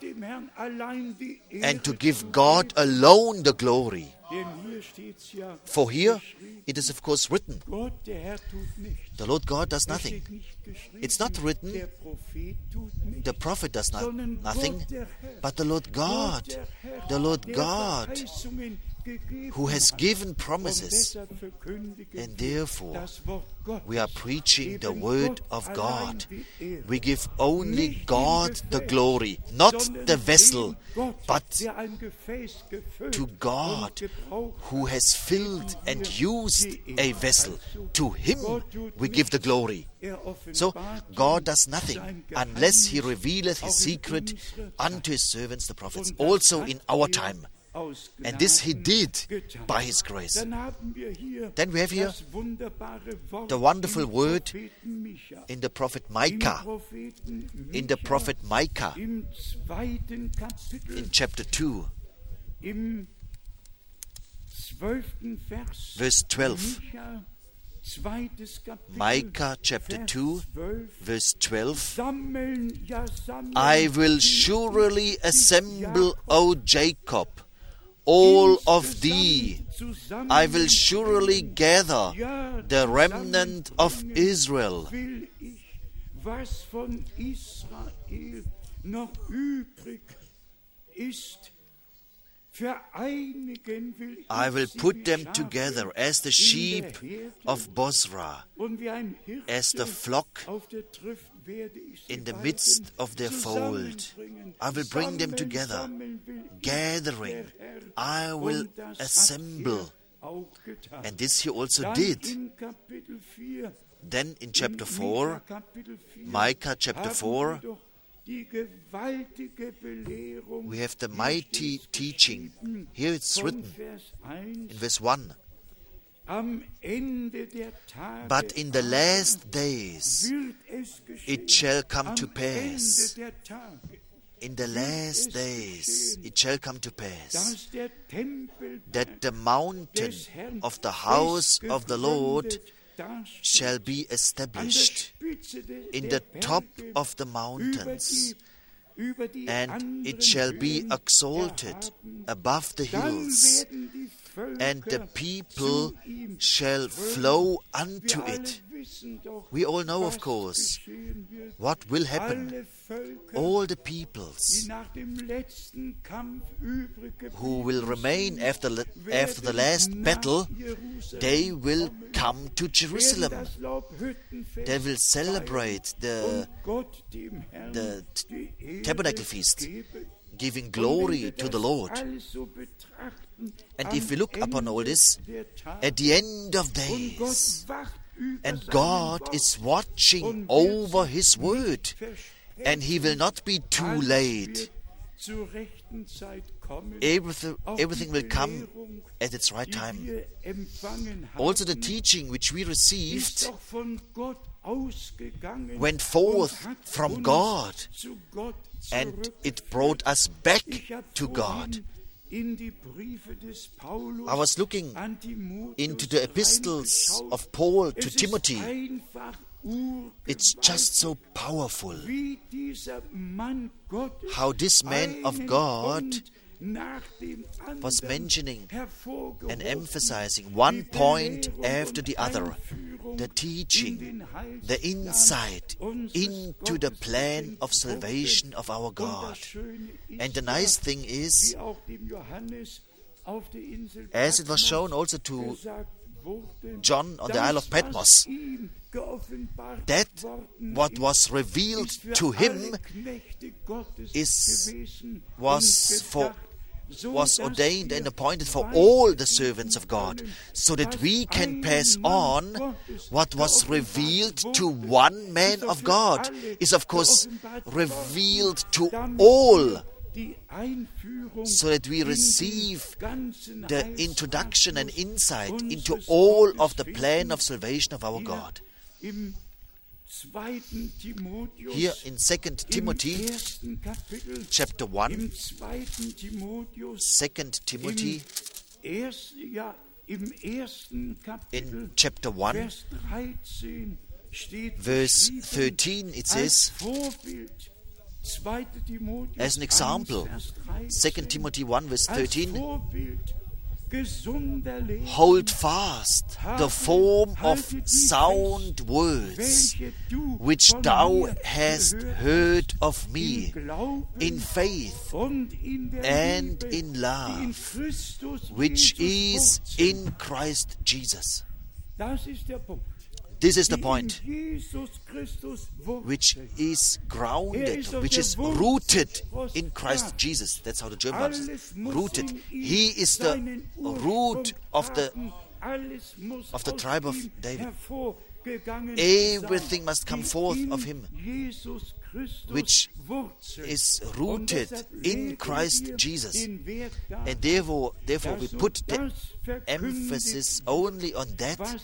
Speaker 1: and to give God alone the glory. For here it is of course written, the Lord God does nothing. It's not written, the prophet does not, nothing, but the Lord God, the Lord God, who has given promises, and therefore we are preaching the word of God. We give only God the glory, not the vessel, but to God who has filled and used a vessel. To Him we give the glory. So God does nothing unless He revealeth His secret unto His servants the prophets, also in our time. And this He did by His grace. Then we have here the wonderful word in the prophet Micah. In the prophet Micah, in chapter two, verse twelve. Micah chapter two, verse twelve. I will surely assemble, O Jacob, all of thee. I will surely gather the remnant of Israel. I will put them together as the sheep of Bosra, as the flock in the midst of their fold. I will bring them together, gathering. I will assemble. And this He also did. Then in chapter four, Micah chapter four, we have the mighty teaching. Here it's written in verse one. But in the last days it shall come to pass. In the last days it shall come to pass that the mountain of the house of the Lord shall be established in the top of the mountains, and it shall be exalted above the hills, and the people shall flow unto it. We all know, of course, what will happen. All the peoples who will remain after, after the last battle, they will come to Jerusalem. They will celebrate the, the t- tabernacle feast, giving glory to the Lord. And if we look upon all this, at the end of days, and God is watching over His word, and He will not be too late. Everything, everything will come at its right time. Also the teaching which we received went forth from God, and it brought us back to God. I was looking into the epistles of Paul to Timothy. It's just so powerful how this man of God was mentioning and emphasizing one point after the other, the teaching, the insight into the plan of salvation of our God. And the nice thing is, as it was shown also to John on the Isle of Patmos, that what was revealed to him is was for was ordained and appointed for all the servants of God, so that we can pass on what was revealed to one man of God is of course revealed to all, so that we receive the introduction and insight into all of the plan of salvation of our God. Here in Second Timothy, chapter one, Second Timothy, in chapter one, verse thirteen, it says, as an example, Second Timothy one, verse thirteen, hold fast the form of sound words which thou hast heard of me in faith and in love which is in Christ Jesus. This is the point, which is grounded, which is rooted in Christ Jesus. That's how the German Bible says, rooted. He is the root of the of the tribe of David. Everything must come forth of him, which is rooted in Christ Jesus. And therefore, therefore we put the emphasis only on that,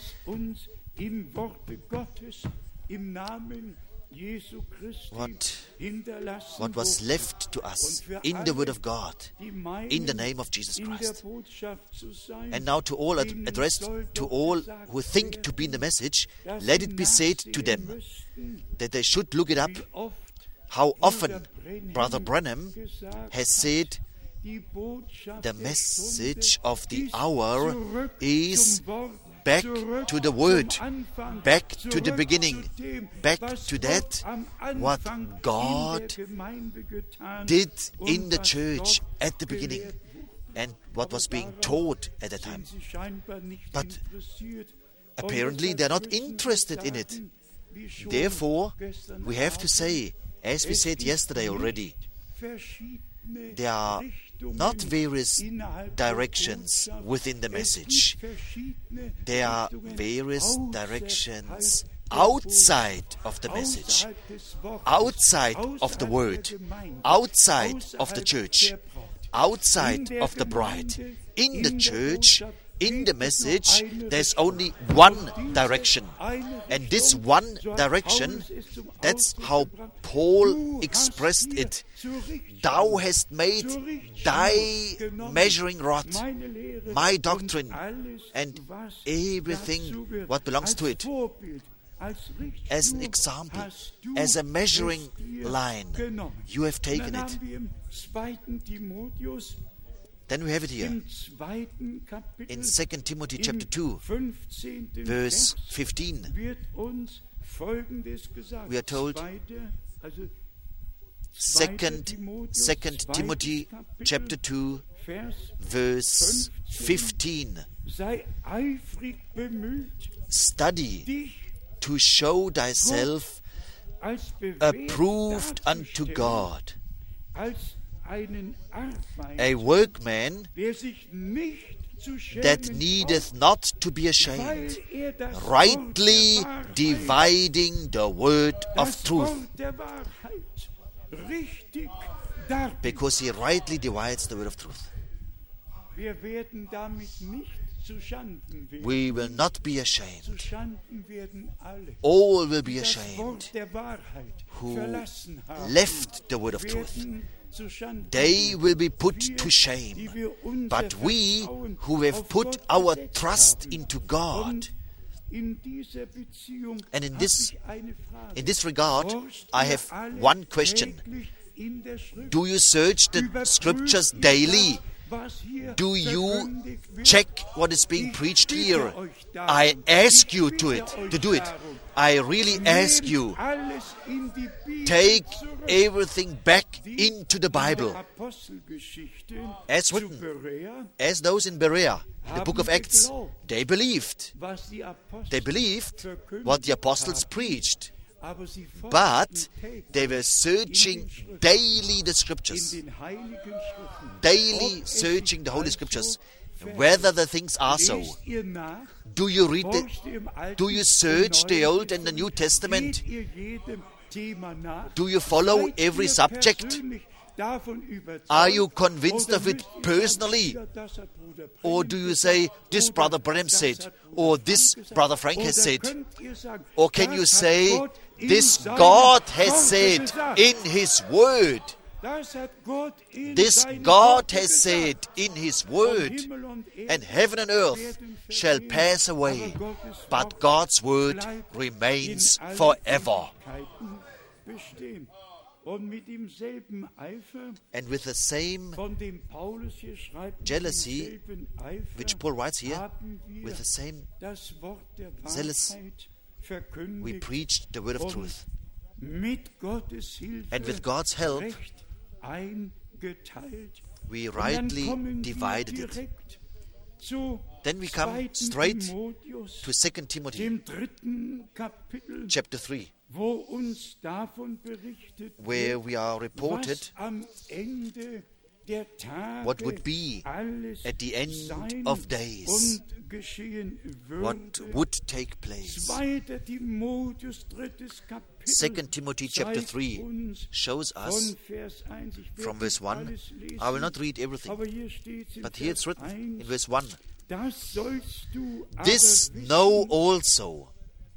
Speaker 1: What, what was left to us in the Word of God, in the name of Jesus Christ. And now to all, ad- addressed to all who think to be in the message, let it be said to them that they should look it up, how often Brother Branham has said, the message of the hour is back to the Word, back to the beginning, back to that what God did in the church at the beginning and what was being taught at the time. But apparently they're not interested in it. Therefore, we have to say, as we said yesterday already, there are not various directions within the message. There are various directions outside of the message, outside of the Word, outside of the church, outside of the bride. In the church, in the message, there's only one direction. And this one direction, that's how Paul expressed it. Thou hast made thy measuring rod, my doctrine, and everything what belongs to it, as an example, as a measuring line. You have taken it. Then we have it here in Second Timothy chapter two, verse fifteen. We are told, Second, Second Timothy chapter two, verse fifteen. Study to show thyself approved unto God, a workman that needeth not to be ashamed, rightly dividing the word of truth. Because he rightly divides the word of truth. we will not be ashamed. All will be ashamed who left the word of truth. They will be put to shame. But we who have put our trust into God, and in this, in this regard, I have one question. Do you search the scriptures daily? Do you check what is being preached here? I ask you to it, to do it. I really ask you, take everything back into the Bible. As written, as those in Berea, the book of Acts, they believed. They believed what the apostles preached. But they were searching daily the scriptures, daily searching the Holy Scriptures, whether the things are so. Do you read the, do you search the Old and the New Testament? Do you follow every subject? Are you convinced of it personally? Or do you say, this Brother Branham said, or this Brother Frank has said? Or can you say, this God has said in His Word? This God has said in His Word, and heaven and earth shall pass away, but God's Word remains forever. And with the same jealousy, which Paul writes here, with the same zealous, we preached the word of truth. And with God's help, we rightly divided it. Then we come straight to Second Timothy, chapter three, where we are reported what would be at the end of days, what would take place. Second Timothy chapter three shows us from verse one. I will not read everything, but here it's written in verse one. This know also,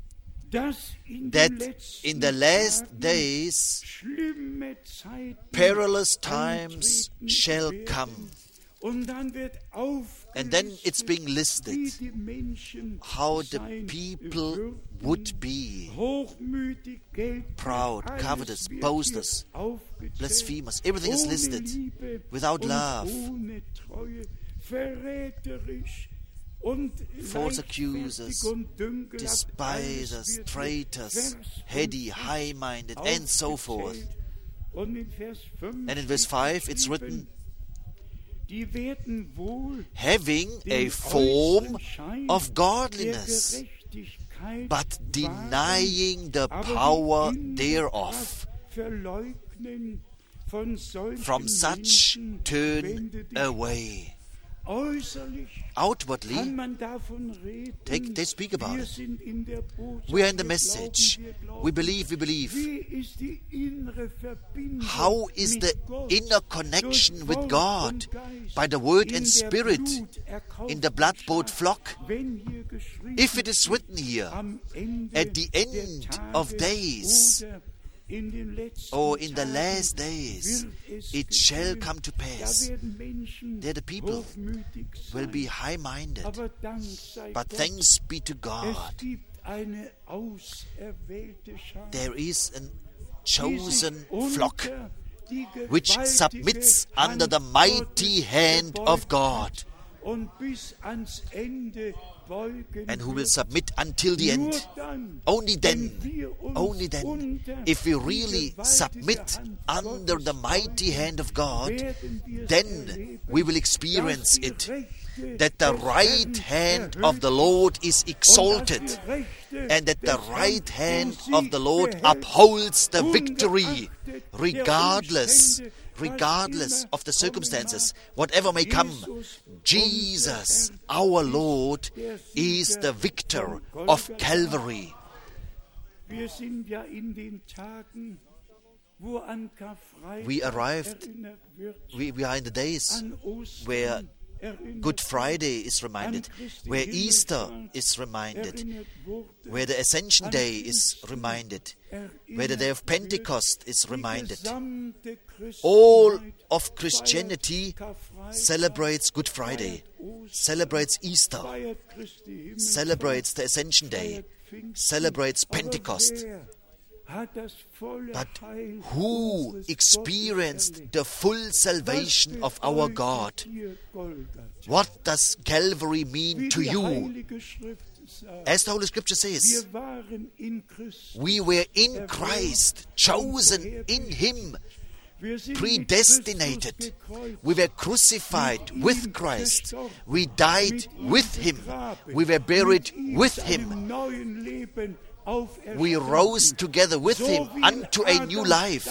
Speaker 1: that in the last days perilous times shall come. And then it's being listed how the people would be proud, covetous, boasters, blasphemers. Everything is listed without love, false accusers, despisers, traitors, heady, high-minded, and so forth. And in verse five it's written, having a form of godliness, but denying the power thereof. From such turn away. Outwardly, they, they speak about it. We are in the message. We believe, we believe. How is the inner connection with God by the Word and Spirit in the blood-bought flock? If it is written here, at the end of days, or in the last days, it shall come to pass that the people will be high-minded. But thanks be to God, there is a chosen flock which submits under the mighty hand of God, and who will submit until the end. Only then, only then, if we really submit under the mighty hand of God, then we will experience it, that the right hand of the Lord is exalted, and that the right hand of the Lord upholds the victory, regardless regardless of the circumstances, whatever may come. Jesus, our Lord, is the victor of Calvary. We arrived, we, we are in the days where Good Friday is reminded, where Easter is reminded, where the Ascension Day is reminded, where the Day of Pentecost is reminded. All of Christianity celebrates Good Friday, celebrates Easter, celebrates the Ascension Day, celebrates Pentecost. But who experienced the full salvation of our God? What does Calvary mean to you? As the Holy Scripture says, we were in Christ, chosen in Him, predestinated. We were crucified with Christ. We died with Him. We were buried with Him. We rose together with Him unto a new life.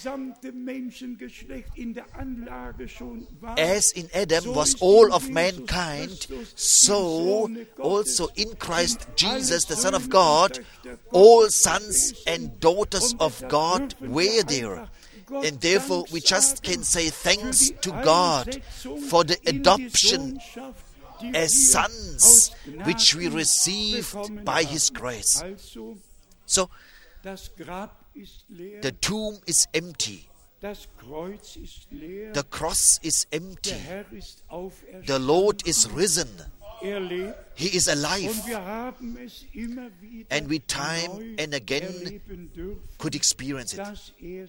Speaker 1: As in Adam was all of mankind, so also in Christ Jesus, the Son of God, all sons and daughters of God were there. And therefore we just can say thanks to God for the adoption as sons which we received by His grace. So, the tomb is empty. The cross is empty. The Lord is risen. He is alive. And we time and again could experience it.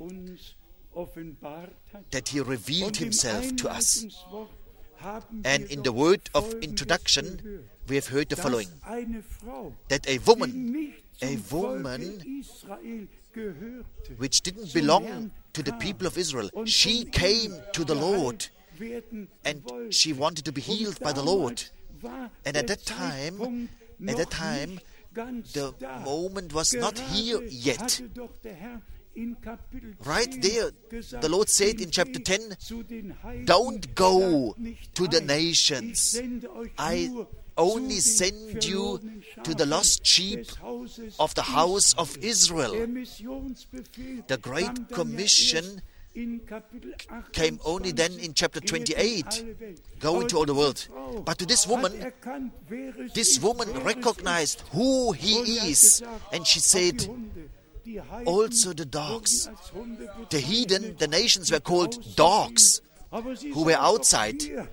Speaker 1: That He revealed Himself to us. And in the word of introduction, we have heard the following: that a woman, a woman which didn't belong to the people of Israel, she came to the Lord and she wanted to be healed by the Lord. And at that time, at that time, the moment was not here yet. Right there, the Lord said in chapter ten, don't go to the nations. I only send you to the lost sheep of the house of Israel. The Great Commission came only then in chapter twenty-eight. Go into all the world. But to this woman, this woman recognized who He is. And she said, also the dogs. The heathen, the nations were called dogs, who were outside.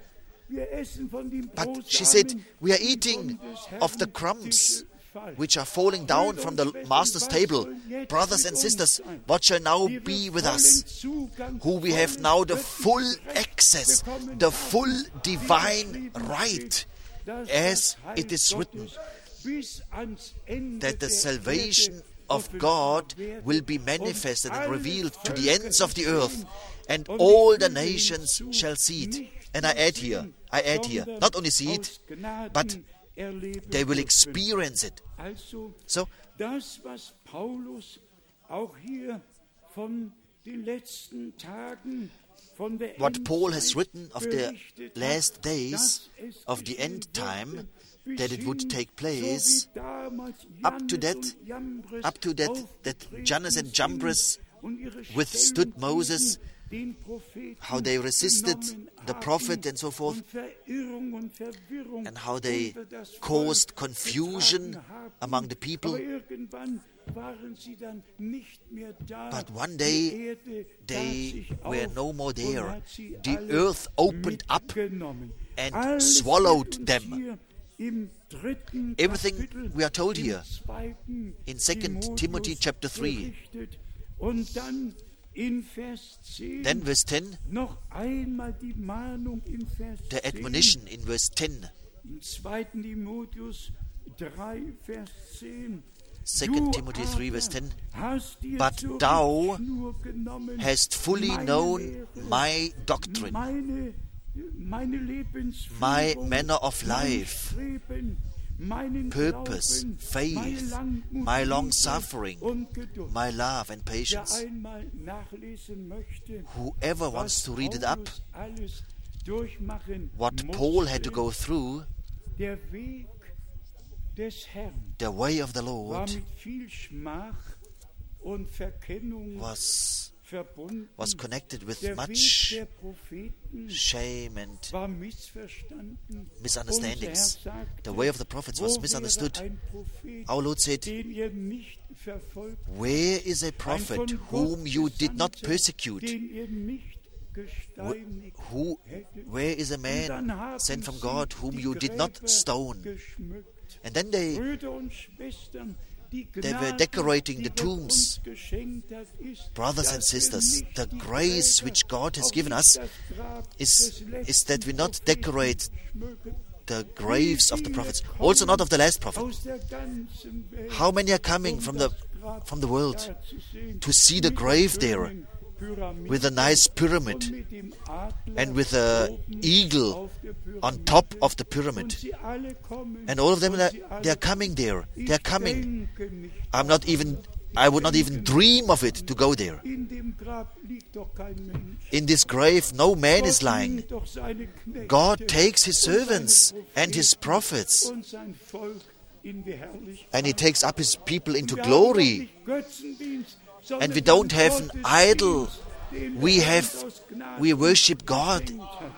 Speaker 1: But she said, we are eating of the crumbs which are falling down from the Master's table. Brothers and sisters, what shall now be with us, who we have now the full access, the full divine right, as it is written, that the salvation of God will be manifested and revealed to the ends of the earth, and all the nations shall see it. And I add here, I add here, not only see it, but they will experience it. So, what Paul has written of the last days of the end time, that it would take place, up to that, up to that, that Jannes and Jambres withstood Moses, how they resisted the prophet and so forth, and how they caused confusion among the people. But one day they were no more there. The earth opened up and swallowed them. Everything we are told here in Second Timothy chapter three. Then verse ten, the admonition in verse ten. Second Timothy three verse ten. But thou hast fully known my doctrine, my manner of life, purpose, faith, my long suffering, my love and patience. Whoever wants to read it up, what Paul had to go through, the way of the Lord was was connected with much shame and misunderstandings. The way of the prophets was misunderstood. Our Lord said, "Where is a prophet whom you did not persecute? Who, where is a man sent from God whom you did not stone?" And then they, they were decorating the tombs. Brothers and sisters, the grace which God has given us is, is that we not decorate the graves of the prophets, also not of the last prophet. How many are coming from the from the world to see the grave there with a nice pyramid and with an eagle on top of the pyramid? And all of them, they are coming there. They are coming. I'm not even, I would not even dream of it to go there. In this grave, no man is lying. God takes His servants and His prophets, and He takes up His people into glory. And we don't have an idol. We have, we worship God.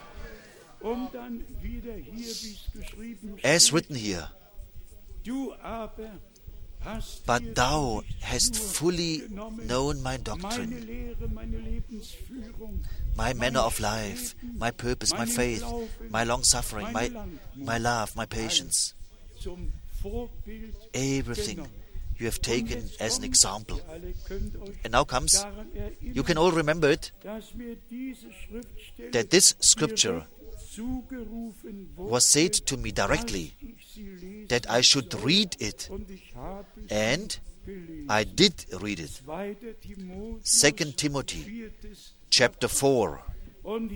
Speaker 1: As written here, "But thou hast fully known my doctrine, my manner of life, my purpose, my faith, my long-suffering, my, my love, my patience." Everything you have taken as an example. And now comes, you can all remember it, that this scripture was said to me directly, that I should read it. And I did read it. Second Timothy, chapter four. And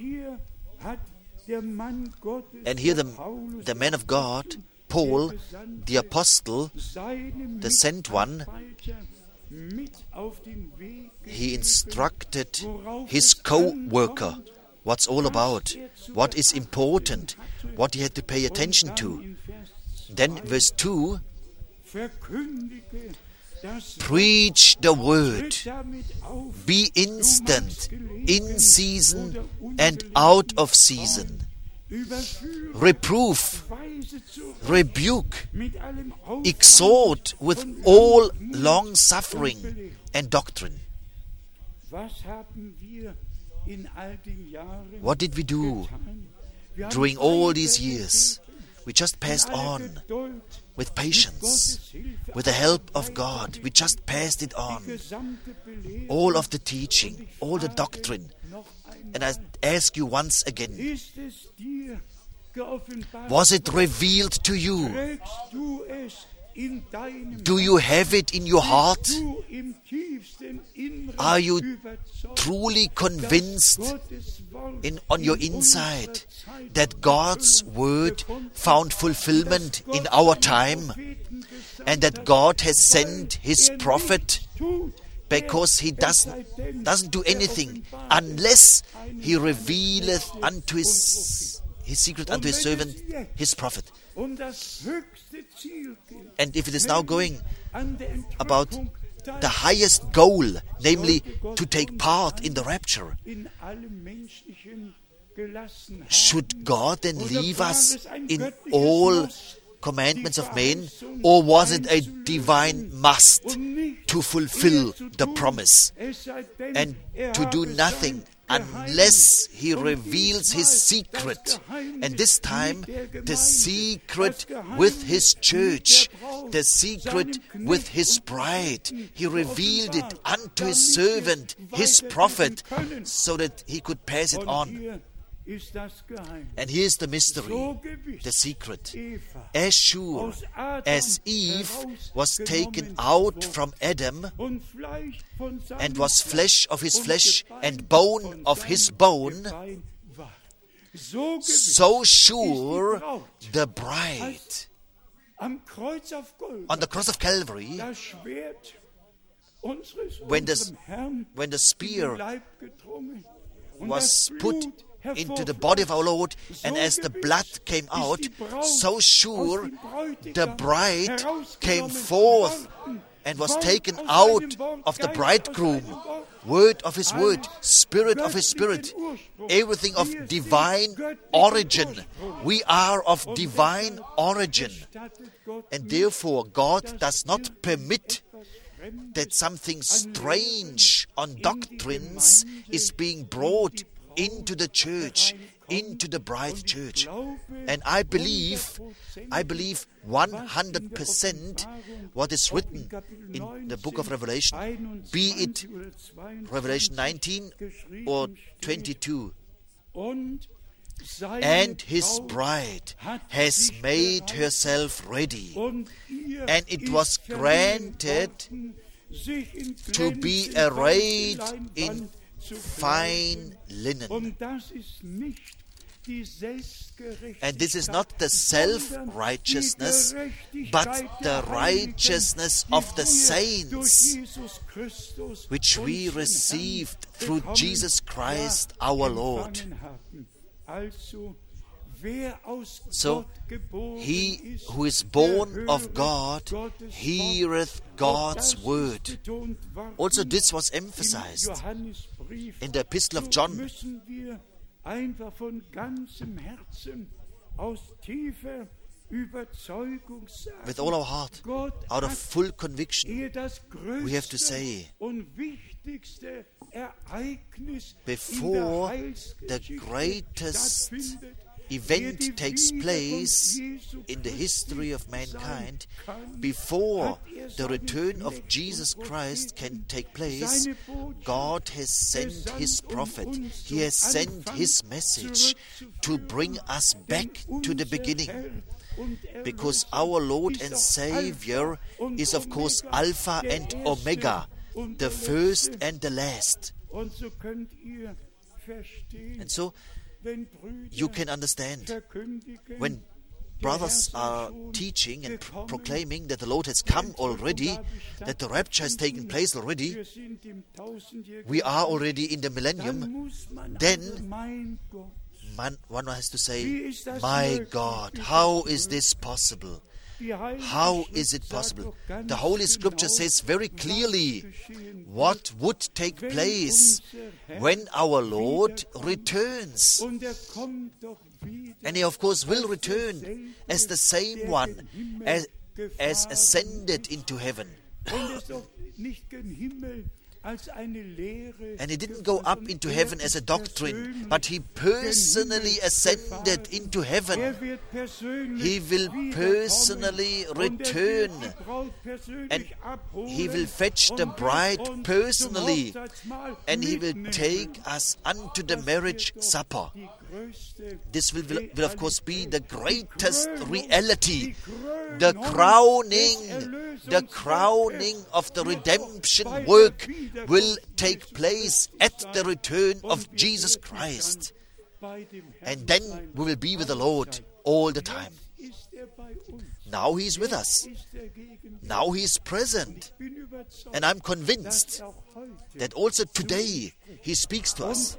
Speaker 1: here the, the man of God, Paul, the apostle, the sent one, he instructed his co-worker what's all about, what is important, what he had to pay attention to. Then verse two, "Preach the word, be instant, in season and out of season. Reproof, rebuke, exhort with all long-suffering and doctrine." What did we do during all these years? We just passed on with patience, with the help of God. We just passed it on. All of the teaching, all the doctrine. And I ask you once again, was it revealed to you? Do you have it in your heart? Are you truly convinced in, on your inside that God's word found fulfillment in our time and that God has sent His prophet? Because He doesn't, doesn't do anything unless He revealeth unto His, his secret unto His servant, His prophet. And if it is now going about the highest goal, namely to take part in the rapture, should God then leave us in all commandments of men, or was it a divine must to fulfill the promise and to do nothing unless He reveals His secret? And this time, the secret with His church, the secret with His bride. He revealed it unto His servant, His prophet, so that He could pass it on. And here's the mystery, the secret. As sure as Eve was taken out from Adam and was flesh of his flesh and bone of his bone, so sure the bride. On the cross of Calvary, when the, when the spear was put into the body of our Lord, and as the blood came out, so sure the bride came forth and was taken out of the bridegroom word of His word, spirit of His spirit, everything of divine origin. We are of divine origin. And therefore, God does not permit that something strange on doctrines is being brought into the church, into the bride church. And I believe, I believe one hundred percent what is written in the book of Revelation, be it Revelation nineteen or twenty-two. And His bride has made herself ready, and it was granted to be arrayed in fine linen. And this is not the self-righteousness, but the righteousness of the saints, which we received through Jesus Christ our Lord. So, he who is born of God heareth God's word. Also, this was emphasized in the Epistle of John. With all our heart, out of full conviction, we have to say, before the greatest event takes place in the history of mankind, before the return of Jesus Christ can take place, God has sent His prophet. He has sent His message to bring us back to the beginning. Because our Lord and Savior is, of course, Alpha and Omega, the first and the last. And so, you can understand, when brothers are teaching and pro- proclaiming that the Lord has come already, that the rapture has taken place already, we are already in the millennium, then man, one has to say, my God, how is this possible? How is it possible? The Holy Scripture says very clearly what would take place when our Lord returns. And He, of course, will return as the same one as, as ascended into heaven. And He didn't go up into heaven as a doctrine, but He personally ascended into heaven. He will personally return, and He will fetch the bride personally, and He will take us unto the marriage supper. This will, will, will of course be the greatest reality, the crowning, the crowning of the redemption work will take place at the return of Jesus Christ. And then we will be with the Lord all the time. Now He is with us. Now He is present. And I'm convinced that also today He speaks to us.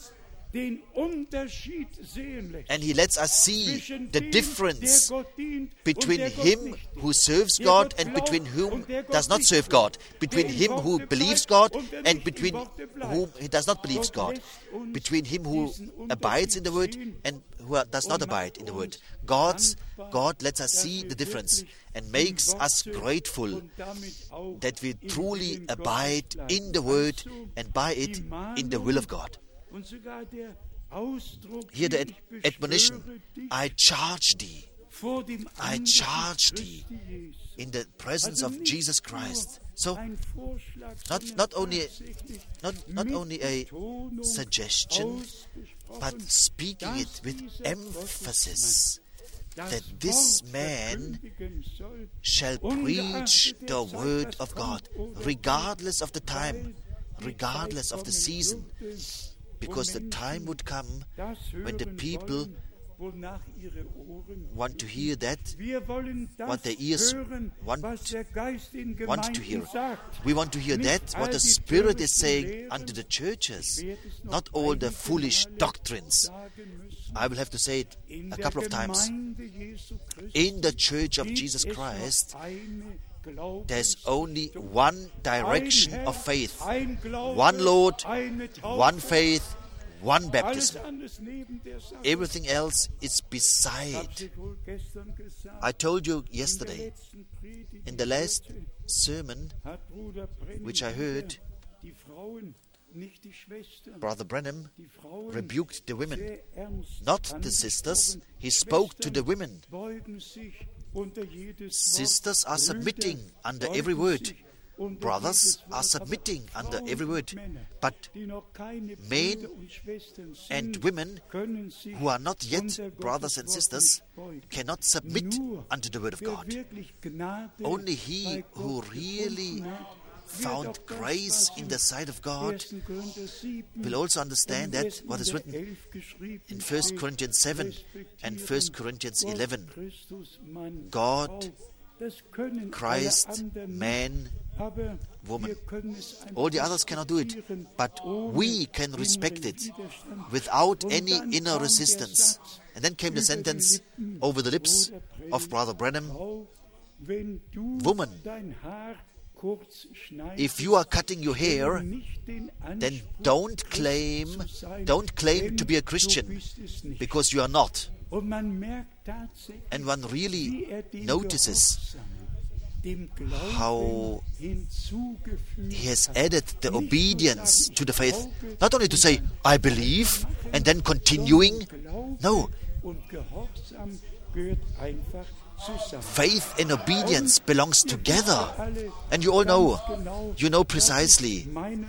Speaker 1: And He lets us see the difference between him who serves God and between whom does not serve God, between him who believes God and between whom he does not believe God, between him who abides in the Word and who does not abide in the Word. God's, God lets us see the difference and makes us grateful that we truly abide in the Word and by it in the will of God. Here the ad- admonition, I charge thee, I charge thee in the presence of Jesus Christ. So, not not only not not only a suggestion, but speaking it with emphasis, that this man shall preach the word of God, regardless of the time, regardless of the season. Because the time would come when the people want to hear that, what their ears want, want to hear. We want to hear that, what the Spirit is saying unto the churches, not all the foolish doctrines. I will have to say it a couple of times. In the Church of Jesus Christ, there's only one direction of faith, one Lord, one faith, one baptism. Everything else is beside. I told you yesterday, in the last sermon which I heard, Brother Branham rebuked the women, not the sisters. He spoke to the women. Sisters are submitting under every word. Brothers are submitting under every word. But men and women who are not yet brothers and sisters cannot submit unto the word of God. Only he who really found grace in the sight of God will also understand that what is written in First Corinthians seven and First Corinthians eleven. God, Christ, man, woman. All the others cannot do it, but we can respect it without any inner resistance. And then came the sentence over the lips of Brother Branham, woman, if you are cutting your hair, then don't claim, don't claim to be a Christian, because you are not. And one really notices how he has added the obedience to the faith. Not only to say, I believe, and then continuing. No. Faith and obedience belongs together. And you all know, you know precisely.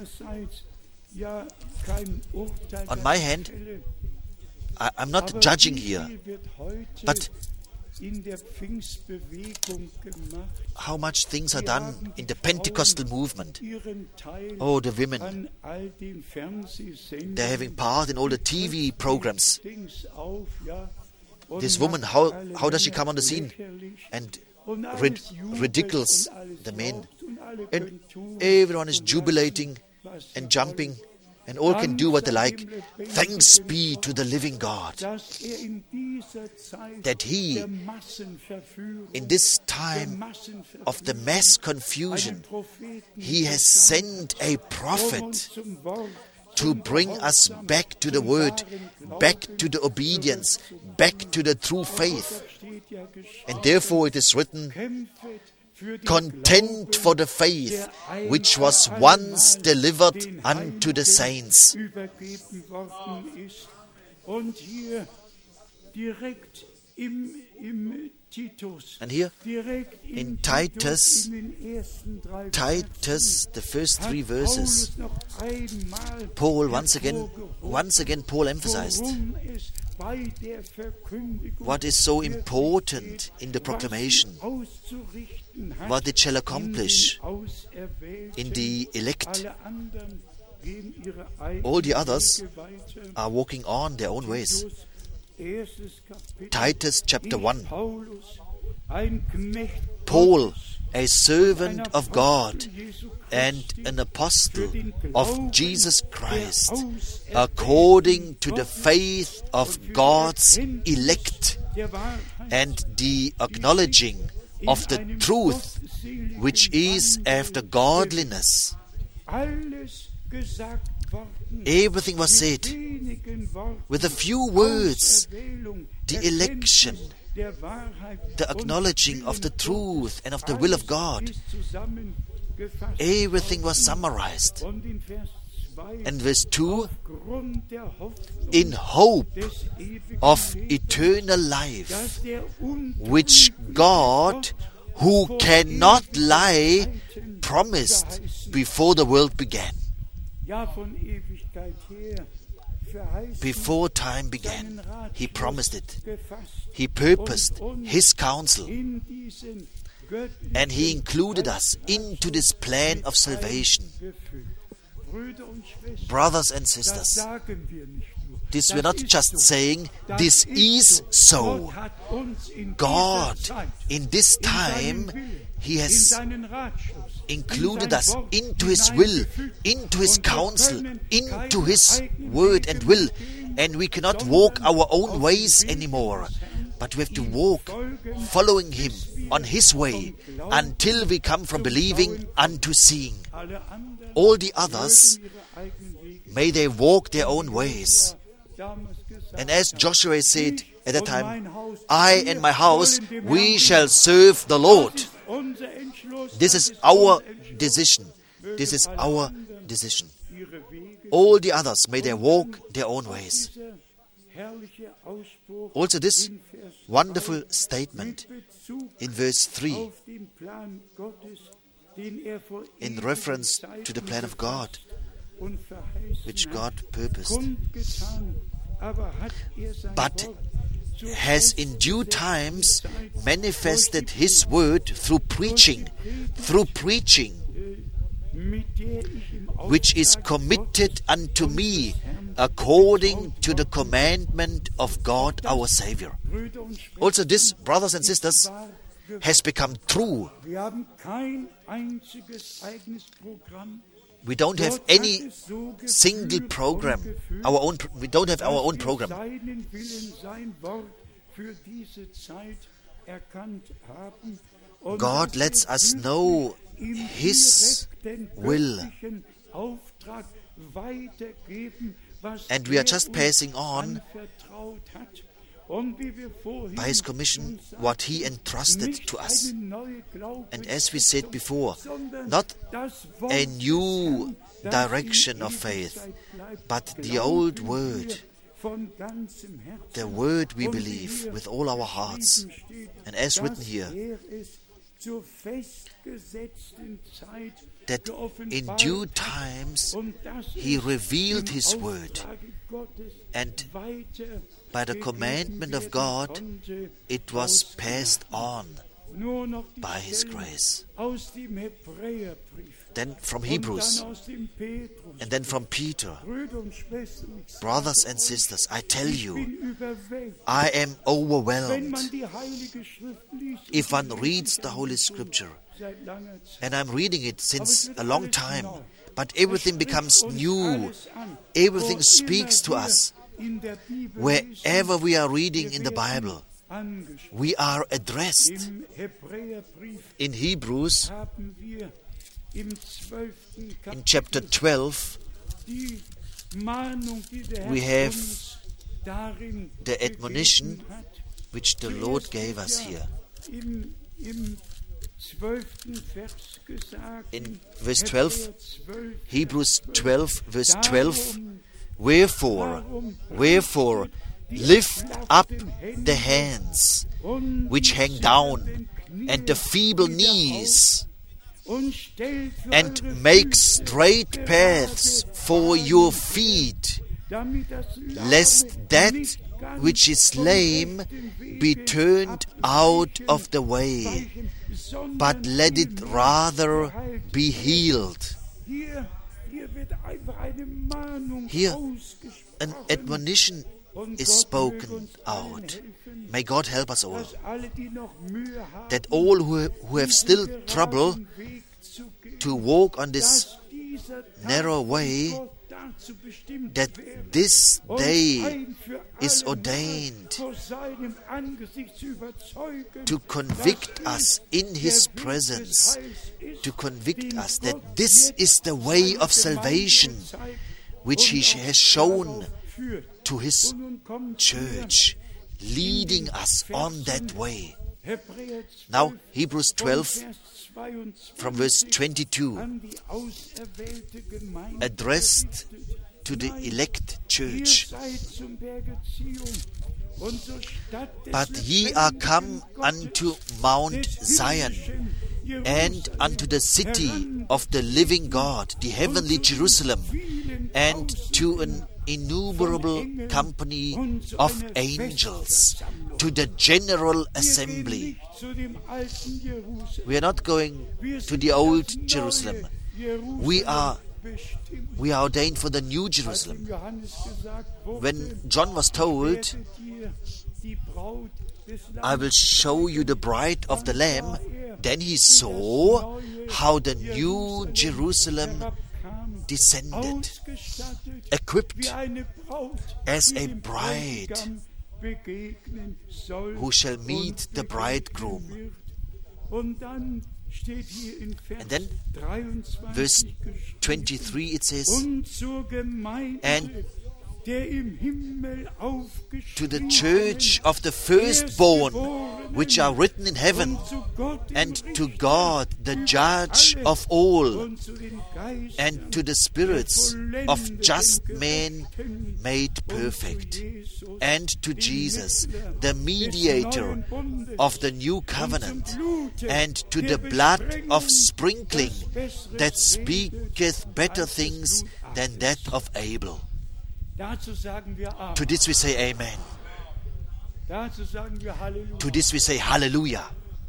Speaker 1: On my hand, I, I'm not judging here, but how much things are done in the Pentecostal movement. Oh, the women. They're having part in all the T V programs. This woman, how, how does she come on the scene? And rid- ridicules the men. And everyone is jubilating and jumping, and all can do what they like. Thanks be to the living God that He, in this time of the mass confusion, He has sent a prophet to bring us back to the Word, back to the obedience, back to the true faith. And therefore it is written, contend for the faith which was once delivered unto the saints. And here, in Titus, Titus, the first three verses, Paul once again, once again Paul emphasized what is so important in the proclamation, what it shall accomplish in the elect. All the others are walking on their own ways. Titus chapter one. Paul, a servant of God and an apostle of Jesus Christ, according to the faith of God's elect and the acknowledging of the truth which is after godliness. Everything was said with a few words. The election, the acknowledging of the truth and of the will of God. Everything was summarized. And verse two, in hope of eternal life, which God, who cannot lie, promised before the world began. Before time began, He promised it. He purposed His counsel, and He included us into this plan of salvation. Brothers and sisters, this we're not just saying, this is so. God, in this time, He has included us into His will, into His counsel, into His word and will. and we cannot walk our own ways anymore, but we have to walk following Him on His way until we come from believing unto seeing. All the others, may they walk their own ways. And as Joshua said at that time, I and my house, we shall serve the Lord. This is our decision. This is our decision. All the others, may they walk their own ways. Also this wonderful statement in verse three, in reference to the plan of God, which God purposed, but has in due times manifested His word through preaching, through preaching, which is committed unto me according to the commandment of God our Savior. Also this, brothers and sisters, has become true. We don't have any single program. Our own. We don't have our own program. God lets us know His will, and we are just passing on by His commission what He entrusted to us. And as we said before, not a new direction of faith, but the old word, the word we believe with all our hearts. And as written here, that in due times He revealed His word, and by the commandment of God it was passed on by His grace. Then from Hebrews, and then from Peter. Brothers and sisters, I tell you, I am overwhelmed. If one reads the Holy Scripture, and I'm reading it since a long time, but everything becomes new. Everything speaks to us. Wherever we are reading in the Bible, we are addressed. In Hebrews, in chapter twelve, we have the admonition which the Lord gave us here. In verse twelve, Hebrews twelve, verse twelve, Wherefore, wherefore, lift up the hands which hang down, and the feeble knees, and make straight paths for your feet, lest that which is lame be turned out of the way, but let it rather be healed. Here, an admonition is spoken out. May God help us all, that all who, who have still trouble to walk on this narrow way, that this day is ordained to convict us in His presence, to convict us that this is the way of salvation which He has shown to His church, leading us on that way. Now, Hebrews twelve, from verse twenty-two, addressed to the elect church. But ye are come unto Mount Zion, and unto the city of the living God, the heavenly Jerusalem, and to an innumerable company of angels, to the general assembly. We are not going to the old Jerusalem. We are we are ordained for the new Jerusalem. When John was told, I will show you the bride of the Lamb, then he saw how the new Jerusalem descended, equipped as a bride who shall meet the bridegroom. And then, verse twenty-three, it says, and to the church of the firstborn, which are written in heaven, and to God, the judge of all, and to the spirits of just men made perfect, and to Jesus, the mediator of the new covenant, and to the blood of sprinkling that speaketh better things than that of Abel. To this we say Amen. To this we say Hallelujah.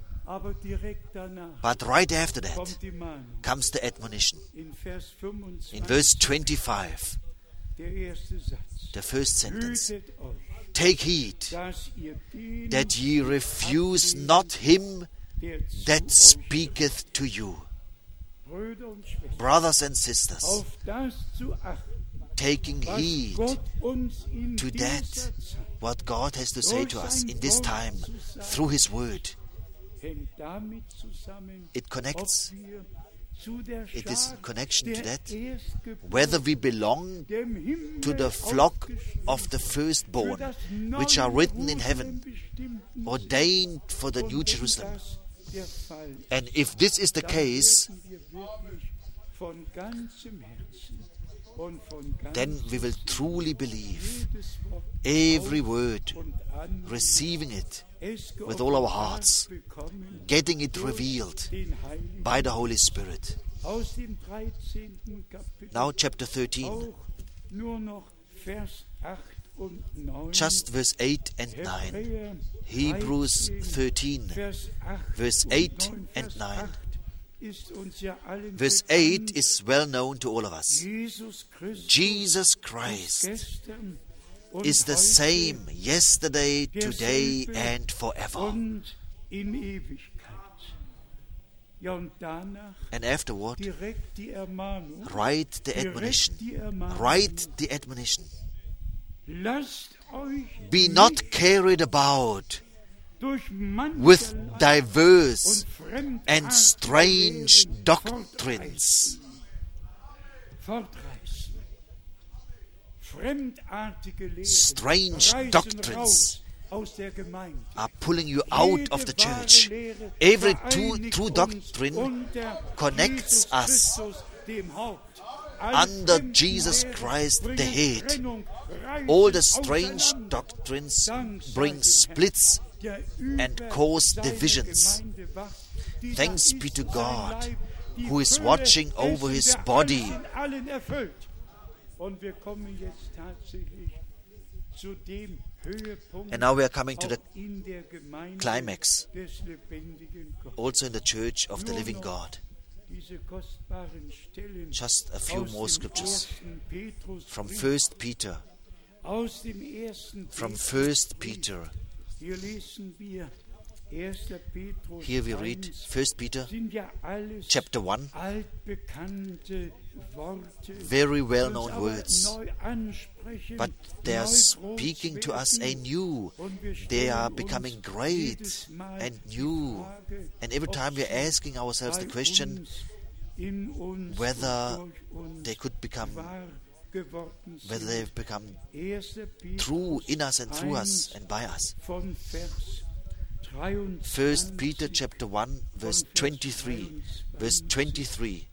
Speaker 1: But right after that comes the admonition. In verse twenty-five, the first sentence, take heed that ye refuse not him that speaketh to you. Brothers and sisters, taking heed to that what God has to say to us in this time through His Word. It connects, it is in connection to that, whether we belong to the flock of the firstborn, which are written in heaven, ordained for the New Jerusalem. And if this is the case, then we will truly believe every word, receiving it with all our hearts, getting it revealed by the Holy Spirit. Now chapter thirteen, just verse eight and nine. Hebrews thirteen, verse eight and nine. Verse eight is well known to all of us. Jesus Christ is the same yesterday, today, and forever. And afterward, write the admonition. Write the admonition. Be not carried about with diverse and strange doctrines. Strange doctrines are pulling you out of the church. Every true, true doctrine connects us under Jesus Christ the head. All the strange doctrines bring splits and cause divisions. Thanks be to God, who is watching over His body. And now we are coming to the climax, also in the church of the living God. Just a few more scriptures from First Peter. From First Peter. Here we read First Peter chapter one. Very well-known words, but they are speaking to us anew. They are becoming great and new. And every time we are asking ourselves the question whether they could become, whether they've become true in us and through us and by us. First Peter chapter one, verse twenty-three. Verse twenty-three.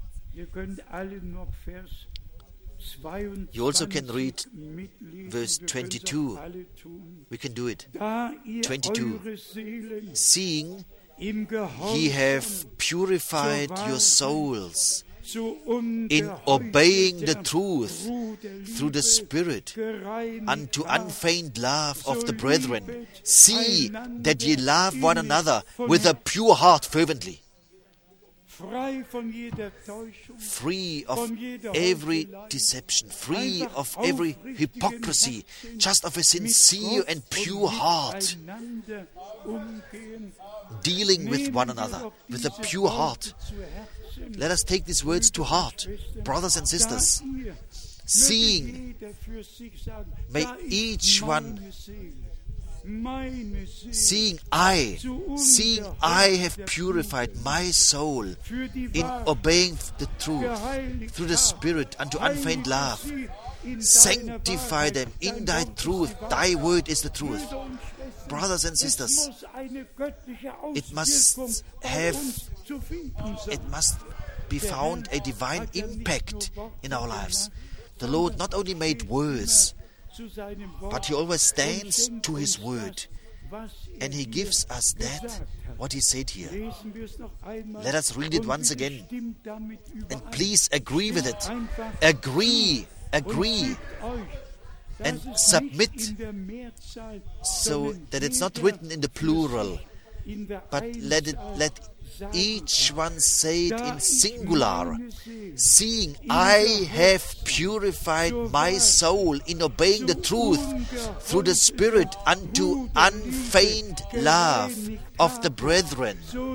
Speaker 1: You also can read verse twenty-two. We can do it. twenty-two. Seeing ye have purified your souls in obeying the truth through the Spirit unto unfeigned love of the brethren. See that ye love one another with a pure heart fervently. free of every deception, free of every hypocrisy, just of a sincere and pure heart, dealing with one another with a pure heart. Let us take these words to heart, brothers and sisters. Seeing, may each one, seeing I, seeing I have purified my soul in obeying the truth through the Spirit unto unfeigned love, sanctify them in thy truth. Thy word is the truth. Brothers and sisters, it must have, it must be found a divine impact in our lives. The Lord not only made words, but He always stands to His word. And He gives us that, what He said here. Let us read it once again. And please agree with it. Agree, agree. And submit, so that it's not written in the plural, but let it, let each one say it in singular. Seeing I have purified my soul in obeying the truth through the Spirit unto unfeigned love of the brethren.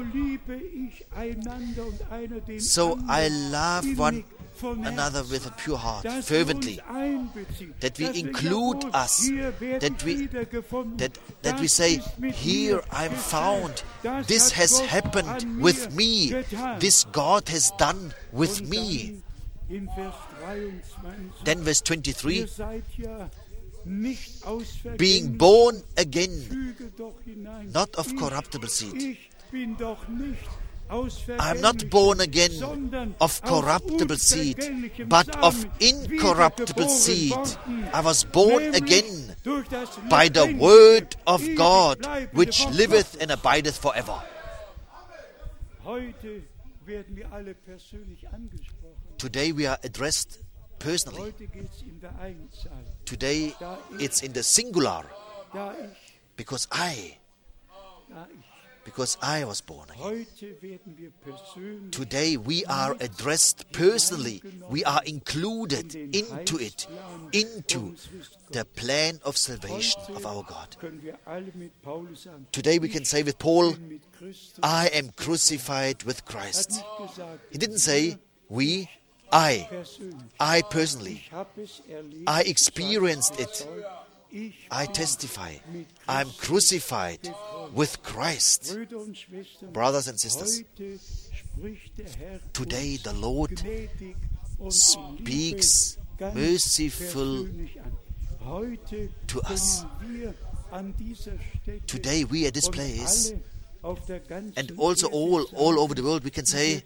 Speaker 1: So I love one another with a pure heart, fervently, that we include us, that we that that we say, here I'm found, this has happened with me, this God has done with me. Then verse twenty-three, being born again, not of corruptible seed. I am not born again of corruptible seed, but of incorruptible seed. I was born again by the word of God, which liveth and abideth forever. Today we are addressed personally. Today it's in the singular, because I Because I was born again. Today we are addressed personally. We are included into it, into the plan of salvation of our God. Today we can say with Paul, I am crucified with Christ. He didn't say we, I, I personally. I experienced it. I testify, I am crucified with Christ. Brothers and sisters, today the Lord speaks merciful to us. Today we at this place, and also all, all over the world, we can say,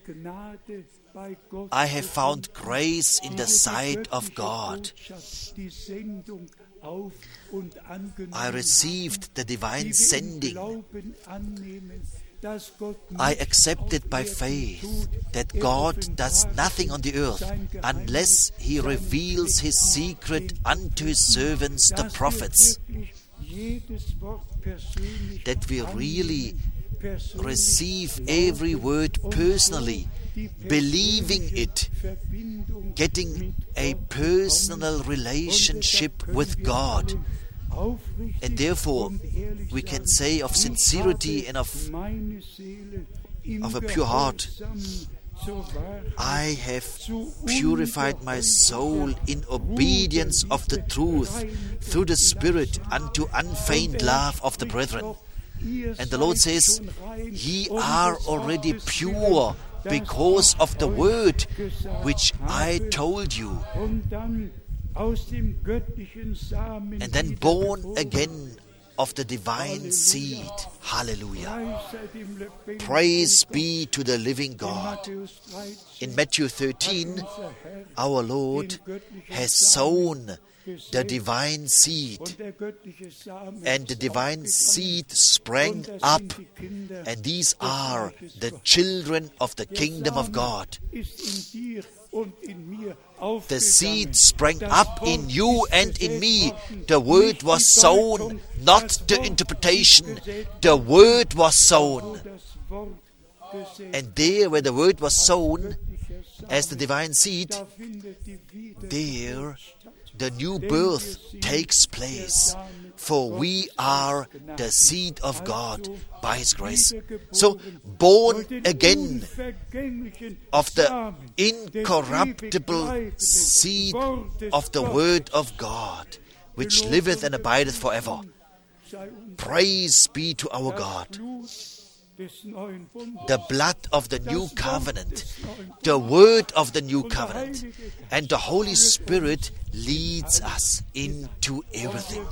Speaker 1: I have found grace in the sight of God. I received the divine sending. I accepted by faith that God does nothing on the earth unless He reveals His secret unto His servants, the prophets. That we really receive every word personally, believing it, getting a personal relationship with God. And therefore, we can say of sincerity and of, of a pure heart, I have purified my soul in obedience of the truth through the Spirit unto unfeigned love of the brethren. And the Lord says, ye are already pure because of the word which I told you. And then born again of the divine seed. Hallelujah. Praise be to the living God. In Matthew thirteen, our Lord has sown the divine seed, and the divine seed sprang up, and these are the children of the kingdom of God. The seed sprang up in you and in me. The word was sown, not the interpretation. The word was sown. And there where the word was sown as the divine seed, there the new birth takes place. For we are the seed of God by His grace. So, born again of the incorruptible seed of the word of God, which liveth and abideth forever. Praise be to our God. The blood of the new covenant, the word of the new covenant, and the Holy Spirit leads us into everything.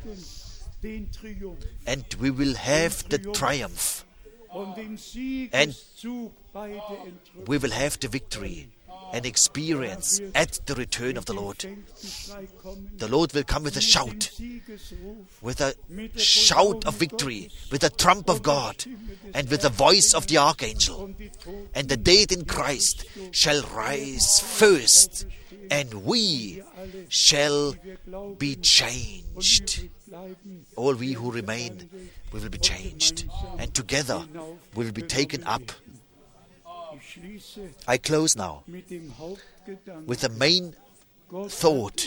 Speaker 1: And we will have the triumph, and we will have the victory and experience at the return of the Lord. The Lord will come with a shout, with a shout of victory, with a trump of God, and with the voice of the archangel. And the dead in Christ shall rise first, and we shall be changed. All we who remain, we will be changed, and together we will be taken up. I close now with the main thought.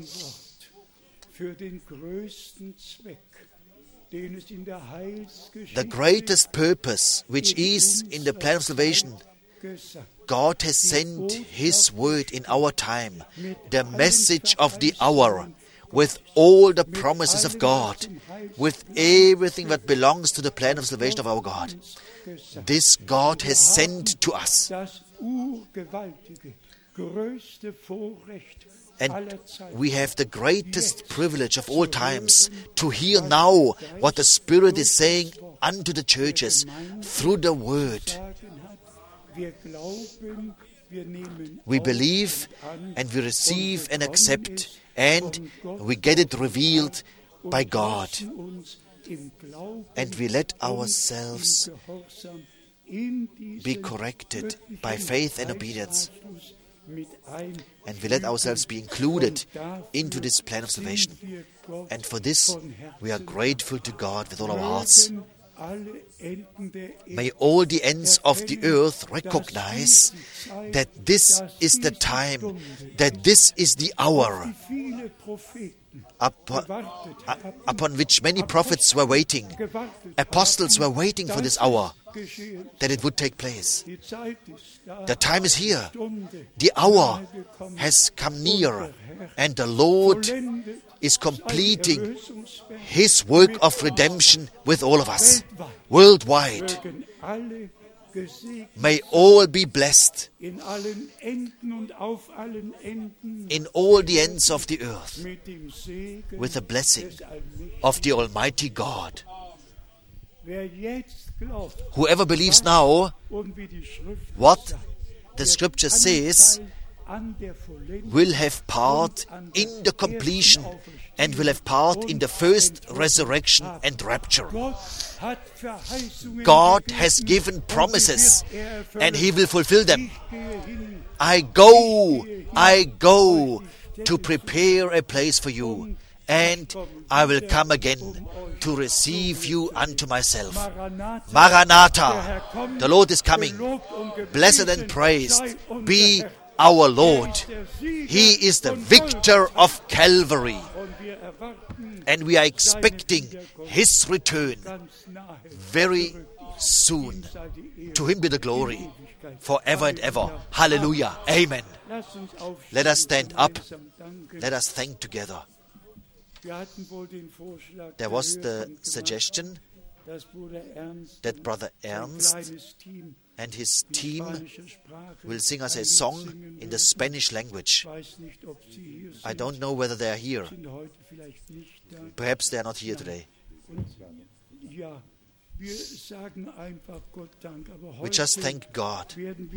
Speaker 1: The greatest purpose which is in the plan of salvation, God has sent His word in our time, the message of the hour, with all the promises of God, with everything that belongs to the plan of salvation of our God. This God has sent to us. And we have the greatest privilege of all times to hear now what the Spirit is saying unto the churches through the Word. We believe and we receive and accept, and we get it revealed by God. And we let ourselves be corrected by faith and obedience. And we let ourselves be included into this plan of salvation. And for this, we are grateful to God with all our hearts. May all the ends of the earth recognize that this is the time, that this is the hour upon, upon which many prophets were waiting. Apostles were waiting for this hour, that it would take place. The time is here. The hour has come near, and the Lord is completing His work of redemption with all of us, worldwide. May all be blessed in all the ends of the earth with the blessing of the Almighty God. Whoever believes now what the Scripture says will have part in the completion and will have part in the first resurrection and rapture. God has given promises and He will fulfill them. I go, I go to prepare a place for you, and I will come again to receive you unto myself. Maranatha, the Lord is coming. Blessed and praised be our Lord. He is the victor of Calvary, and we are expecting His return very soon. To Him be the glory forever and ever. Hallelujah. Amen. Let us stand up. Let us thank together. There was the suggestion that Brother Ernst and his team will sing us a song in the Spanish language. I don't know whether they are here. Perhaps they are not here today. We just thank God.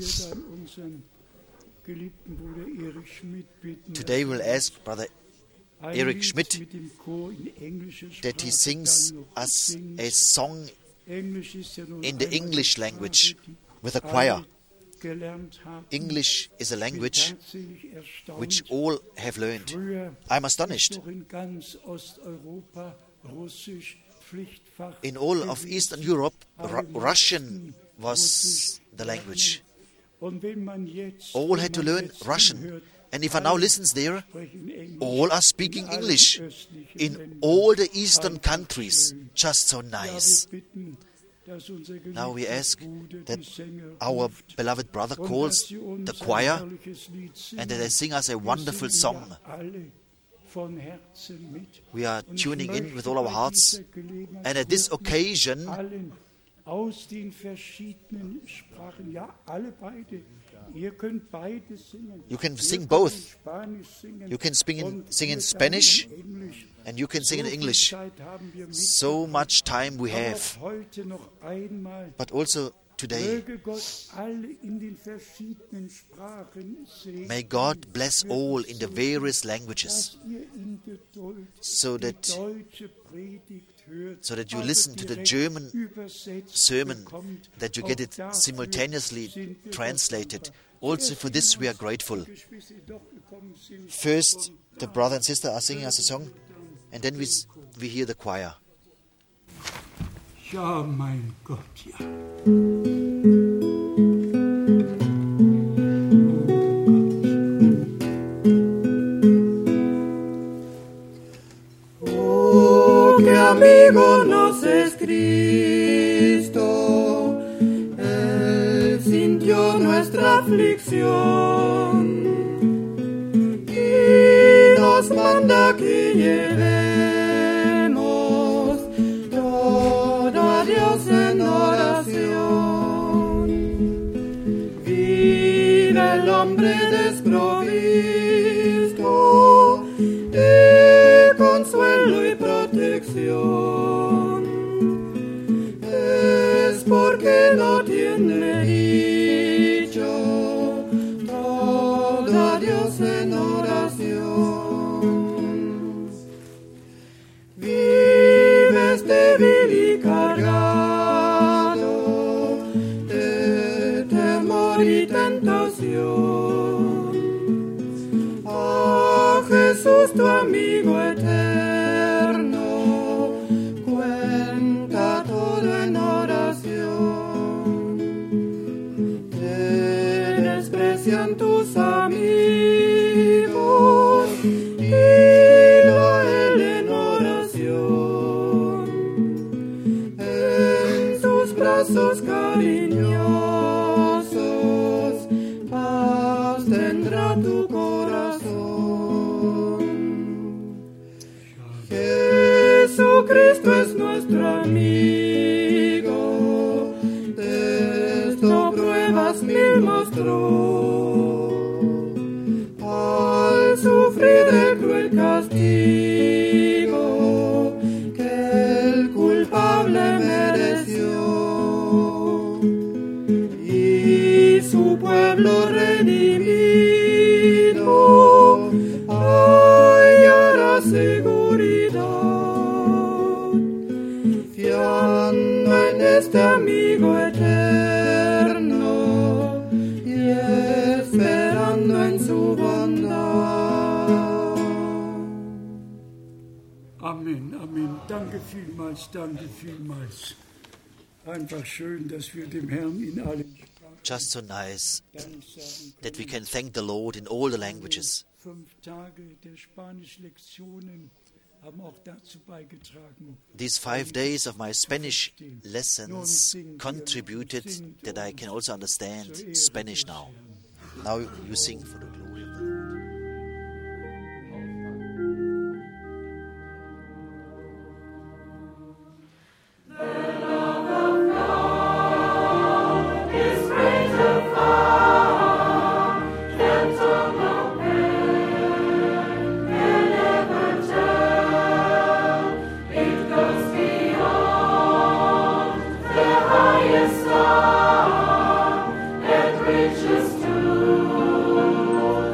Speaker 1: Today we'll ask Brother Eric Schmidt that he sings us a song in the English language with a choir. English is a language which all have learned. I'm astonished. In all of Eastern Europe, Ru- Russian was the language. All had to learn Russian. And if I now listen there, all are speaking English. In all the eastern countries, just so nice. Now we ask that our beloved brother calls the choir and that they sing us a wonderful song. We are tuning in with all our hearts, and at this occasion you can sing both. You can sing in, sing in Spanish and you can sing in English. So much time we have. But also today, may God bless all in the various languages, so that so that you listen to the German sermon, that you get it simultaneously translated. Also for this we are grateful. First, the brother and sister are singing us a song, and then we, we hear the choir.
Speaker 5: Ja, mein Gott, ja.
Speaker 6: Oh, qué amigo nos es Cristo, Él sintió nuestra aflicción y nos manda que llevemos todo a Dios en oración. Vive el hombre desprovisto de consuelo y protección, es porque no tiene dicho todo a Dios en oración. Vives débil y cargado de temor y tentación. A Jesús tu amigo eterno cuenta todo en oración. Te desprecian tus amigos, dilo a Él en oración. En sus brazos cariñosos paz tendrá tu corazón. Jesucristo es nuestro amigo, de esto pruebas mil mostró. Al sufrir el cruel castigo que el culpable mereció, y su pueblo redimido hallará seguridad, fiando en este amigo eterno y esperando en su bondad.
Speaker 5: Amen, Amen. Danke vielmals, danke vielmals. Einfach schön, dass wir dem Herrn in allen Sprachen
Speaker 1: Just so nice that we can thank the Lord in all the languages.
Speaker 5: fünf Tage der Spanisch-Lektionen haben auch dazu beigetragen.
Speaker 1: These five days of my Spanish lessons contributed that I can also understand Spanish now. Now you sing for the glory of the Lord.
Speaker 6: Highest star, it reaches to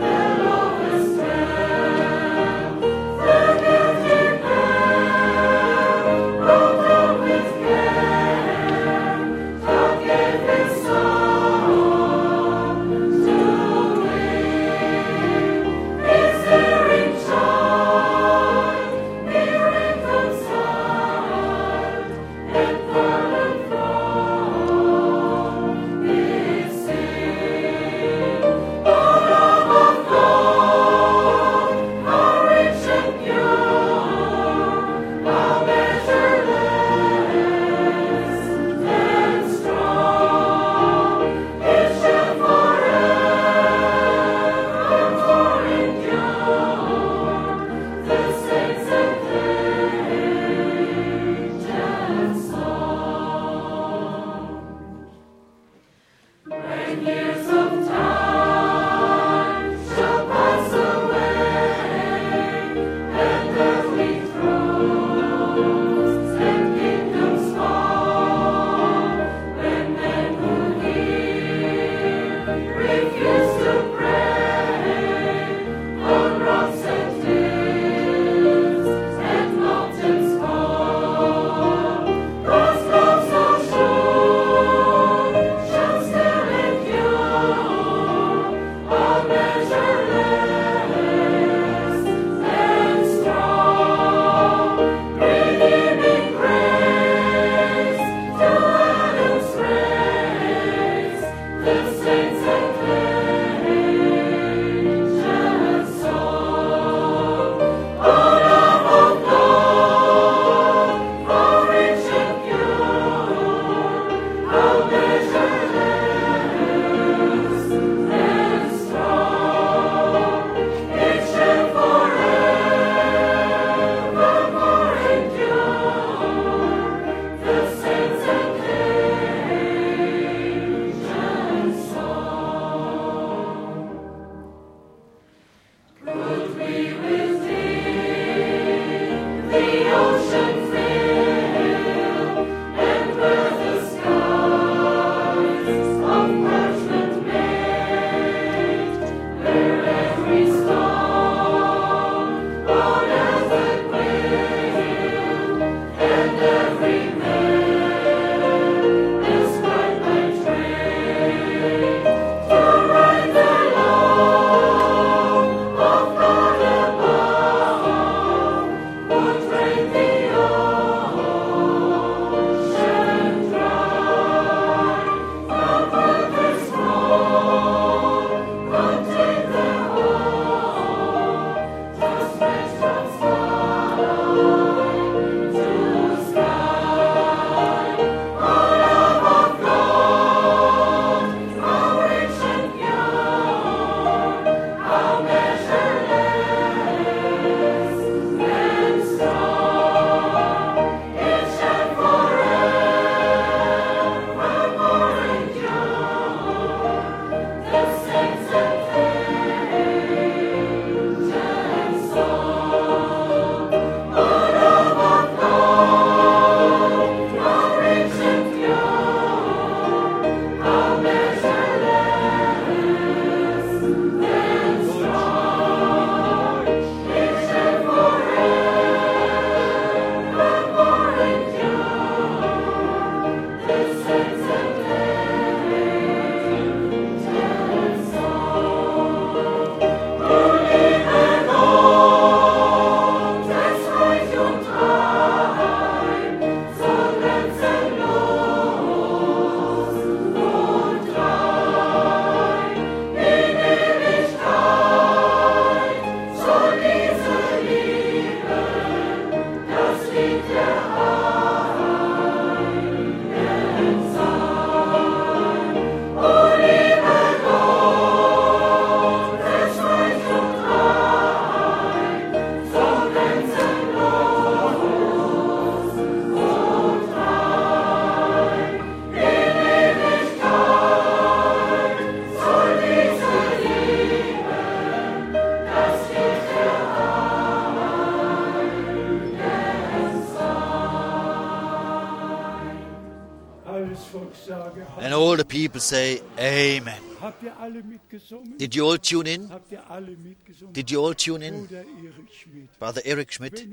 Speaker 1: And all the people say, Amen. Did you all tune in? Did you all tune in? Brother Eric Schmidt.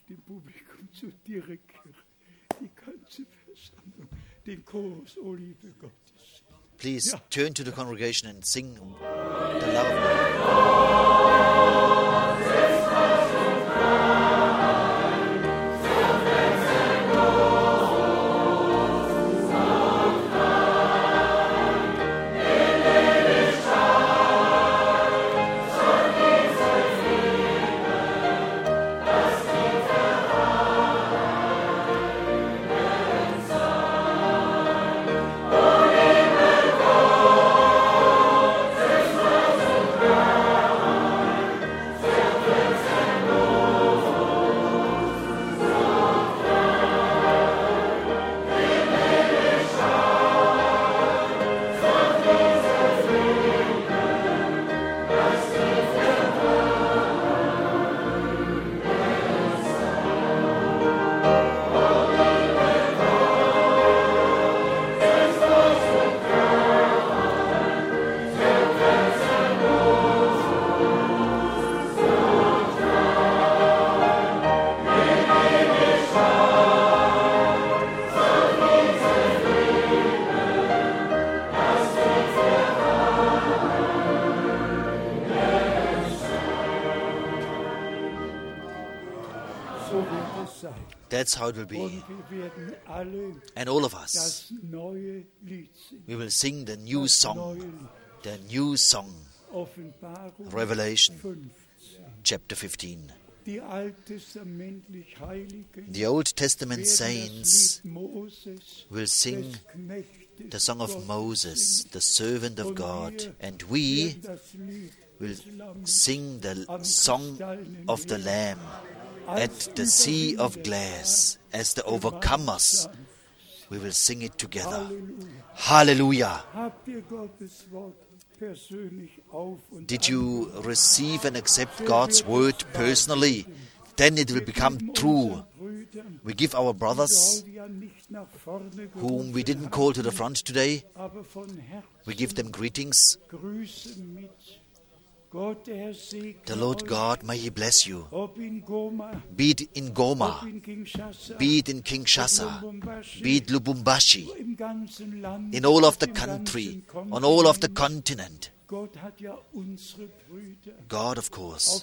Speaker 1: Please turn to the congregation and sing the love of That's how it will be. And all of us, we will sing the new song, the new song, Revelation chapter fifteen. The Old Testament saints will sing the song of Moses, the servant of God, and we will sing the song of the Lamb at the sea of glass, as the overcomers. We will sing it together. Hallelujah! Did you receive and accept God's word personally? Then it will become true. We give our brothers, whom we didn't call to the front today, we give them greetings. The Lord God, may He bless you. Be it in Goma, be it in Kinshasa, be it Lubumbashi, in all of the country, on all of the continent. God, of course,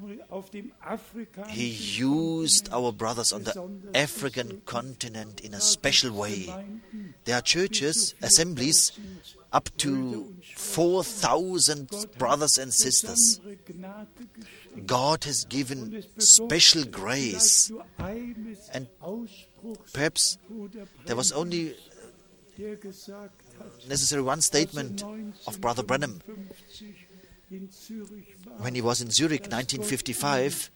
Speaker 1: He used our brothers on the African continent in a special way. There are churches, assemblies, up to four thousand brothers and sisters. God has given special grace. And perhaps there was only necessary one statement of Brother Branham when he was in Zurich, nineteen fifty-five,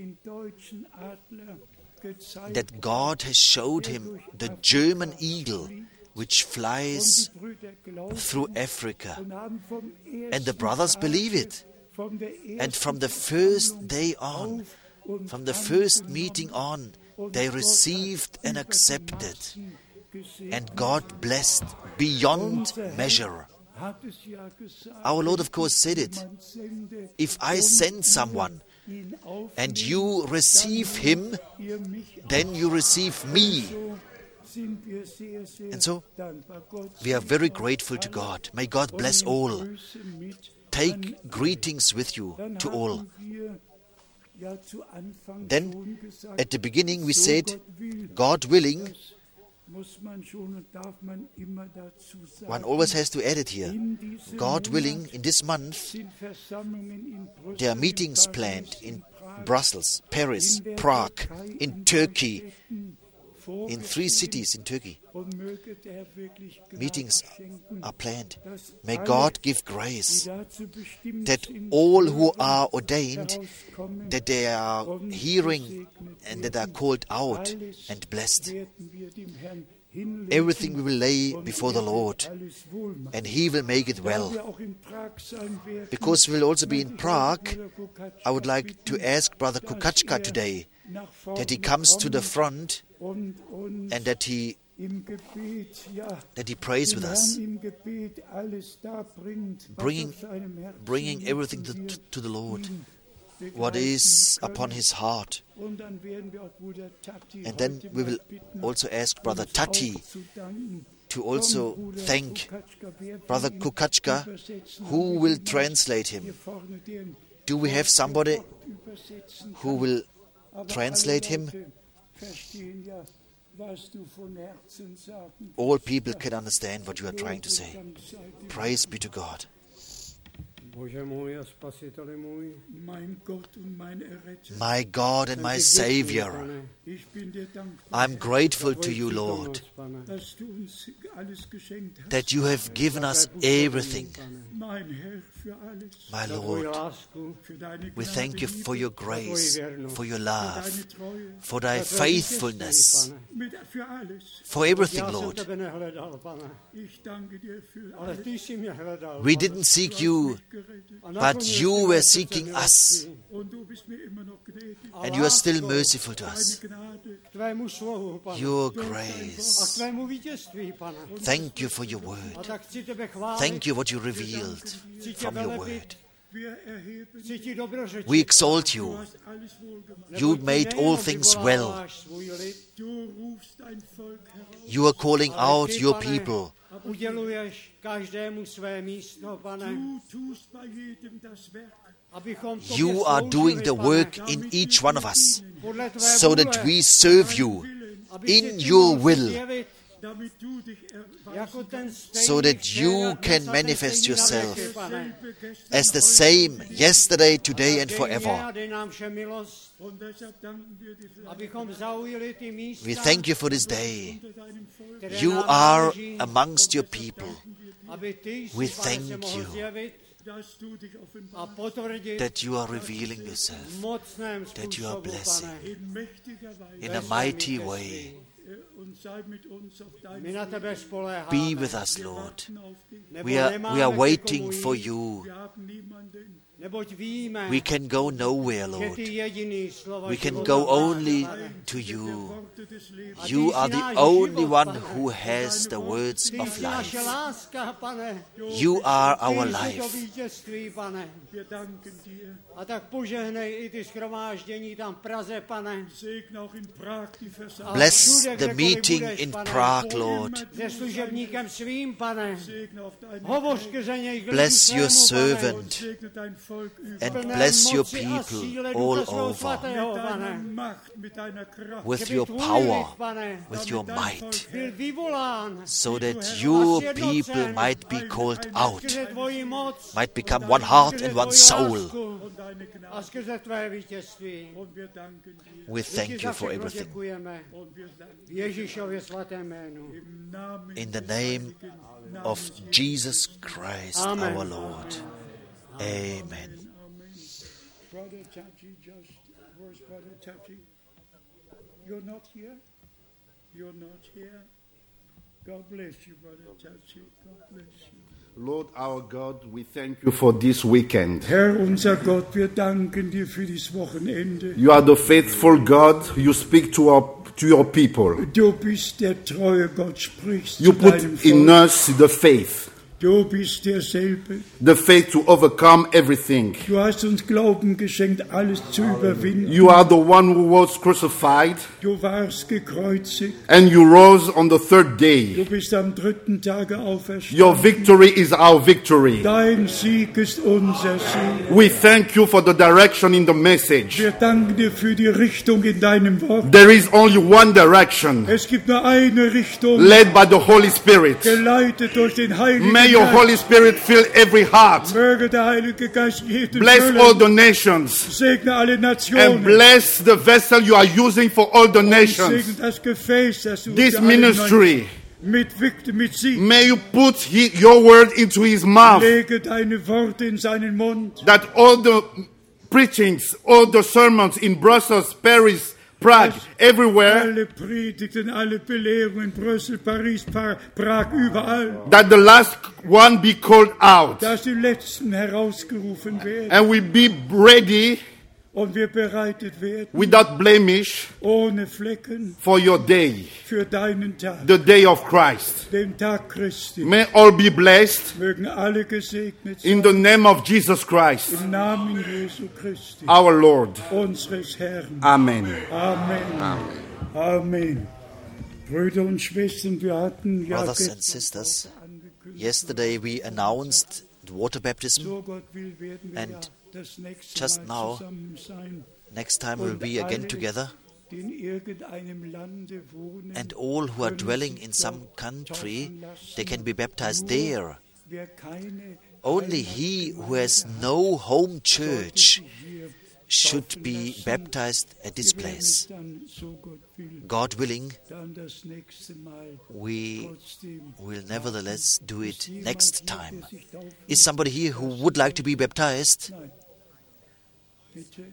Speaker 1: that God has showed him the German eagle which flies through Africa. And the brothers believe it. And from the first day on, from the first meeting on, they received and accepted. And God blessed beyond measure. Our Lord, of course, said it. If I send someone and you receive him, then you receive me. And so, we are very grateful to God. May God bless all. Take greetings with you to all. Then, at the beginning we said, God willing, one always has to add it here. God willing, in this month, there are meetings planned in Brussels, Paris, Prague, in Turkey, in three cities in Turkey. Meetings are planned. May God give grace that all who are ordained, that they are hearing and that are called out and blessed. Everything we will lay before the Lord, and He will make it well. Because we will also be in Prague, I would like to ask Brother Kukachka today that he comes to the front and that he that he prays with us, bringing, bringing everything to, to the Lord, what is upon his heart. And then we will also ask Brother Tati to also thank Brother Kukachka, who will translate him. Do we have somebody who will translate him? All people can understand what you are trying to say. Praise be to God. My God and my Savior, I'm grateful to you, Lord, that you have given us everything. My Lord, we thank you for your grace, for your love, for thy faithfulness, for everything, Lord. We didn't seek you, but you were seeking us, and you are still merciful to us. Your grace. Thank you for your word. Thank you what you revealed from your word. We exalt you. You made all things well. You are calling out your people. You are doing the work in each one of us, so that we serve you in your will, so that you can manifest yourself as the same yesterday, today, and forever. We thank you for this day. You are amongst your people. We thank you that you are revealing yourself, that you are blessing in a mighty way. Be with us, Lord. We are, we are waiting for you. We can go nowhere, Lord. We can go only to you. You are the only one who has the words of life. You are our life. Bless the meeting in Prague, Lord. Bless your servant and bless your people all over with your power, with your might, so that your people might be called out, might become one heart and one soul. We thank you for everything. In the name of Jesus Christ, our Lord. Amen.
Speaker 2: Brother Tachi, just, where's Brother Tachi? You're not here? You're not here? God bless you, Brother Tachi. God bless you.
Speaker 7: Lord our God, we thank you for this weekend.
Speaker 2: Herr unser Gott, wir danken dir für dieses Wochenende.
Speaker 7: You are the faithful God. You speak to our to your people.
Speaker 2: Du bist der treue Gott, sprichst
Speaker 7: You
Speaker 2: zu
Speaker 7: put
Speaker 2: deinem
Speaker 7: in
Speaker 2: Volk.
Speaker 7: us the faith.
Speaker 2: Du bist derselbe.
Speaker 7: The faith to overcome everything.
Speaker 2: Du hast uns Glauben geschenkt, alles zu überwinden.
Speaker 7: You are the one who was crucified.
Speaker 2: Du warst gekreuzigt.
Speaker 7: And you rose on the third day.
Speaker 2: Du bist am dritten Tage auferstanden.
Speaker 7: Your victory is our victory.
Speaker 2: Dein Sieg ist unser Sieg.
Speaker 7: We thank you for the direction in the message.
Speaker 2: Wir danken dir für die Richtung in deinem Wort.
Speaker 7: There is only one direction,
Speaker 2: Es gibt nur eine Richtung,
Speaker 7: led by the Holy Spirit.
Speaker 2: geleitet durch den Heiligen
Speaker 7: May your
Speaker 2: Geist.
Speaker 7: Holy Spirit fill every heart.
Speaker 2: Möge der Heilige Geist jeden
Speaker 7: Bless
Speaker 2: füllen.
Speaker 7: all the nations.
Speaker 2: Segne alle
Speaker 7: And
Speaker 2: Nationen.
Speaker 7: bless the vessel you are using for all the
Speaker 2: Und
Speaker 7: nations.
Speaker 2: segne das Gefäß, das du
Speaker 7: This
Speaker 2: für alle
Speaker 7: ministry,
Speaker 2: mit, mit, mit Sieg.
Speaker 7: may you put he, your word into his mouth,
Speaker 2: Lege deine Worte in seinen Mund.
Speaker 7: that all the preachings, all the sermons in Brussels, Paris, Prague, everywhere,
Speaker 2: Alle Predigten, alle Belehrungen, Brüssel, Paris, Pa- Prag, überall.
Speaker 7: that the last one be called out.
Speaker 2: Dass die Letzten herausgerufen werden.
Speaker 7: And we be ready
Speaker 2: und wir bereitet werden,
Speaker 7: without blemish,
Speaker 2: ohne Flecken,
Speaker 7: for your day,
Speaker 2: für deinen Tag,
Speaker 7: the day of Christ.
Speaker 2: den Tag Christi.
Speaker 7: May all be blessed
Speaker 2: Mögen alle gesegnet sein,
Speaker 7: in the name of Jesus Christ,
Speaker 2: im Namen Jesu Christi,
Speaker 7: our Lord.
Speaker 2: unseres Herrn.
Speaker 7: Amen.
Speaker 2: Amen. Amen. Brüder und Schwestern, wir hatten ja
Speaker 1: Brothers and sisters, yesterday we announced the water baptism,
Speaker 2: so Gott will, werden wir
Speaker 1: and
Speaker 2: ja das nächste
Speaker 1: just
Speaker 2: Mal
Speaker 1: now,
Speaker 2: zusammen sein.
Speaker 1: next time we'll be again together,
Speaker 2: Die in irgendeinem Lande wohnen,
Speaker 1: and all who are dwelling in some country, they can be baptized there.
Speaker 2: wer keine
Speaker 1: Only he who has no home church should be baptized at this place.
Speaker 2: dann, so Gott will,
Speaker 1: God willing,
Speaker 2: dann das nächste Mal
Speaker 1: we
Speaker 2: trotzdem.
Speaker 1: will nevertheless do it next time. Is somebody here who would like to be baptized?
Speaker 2: Nein, bitte.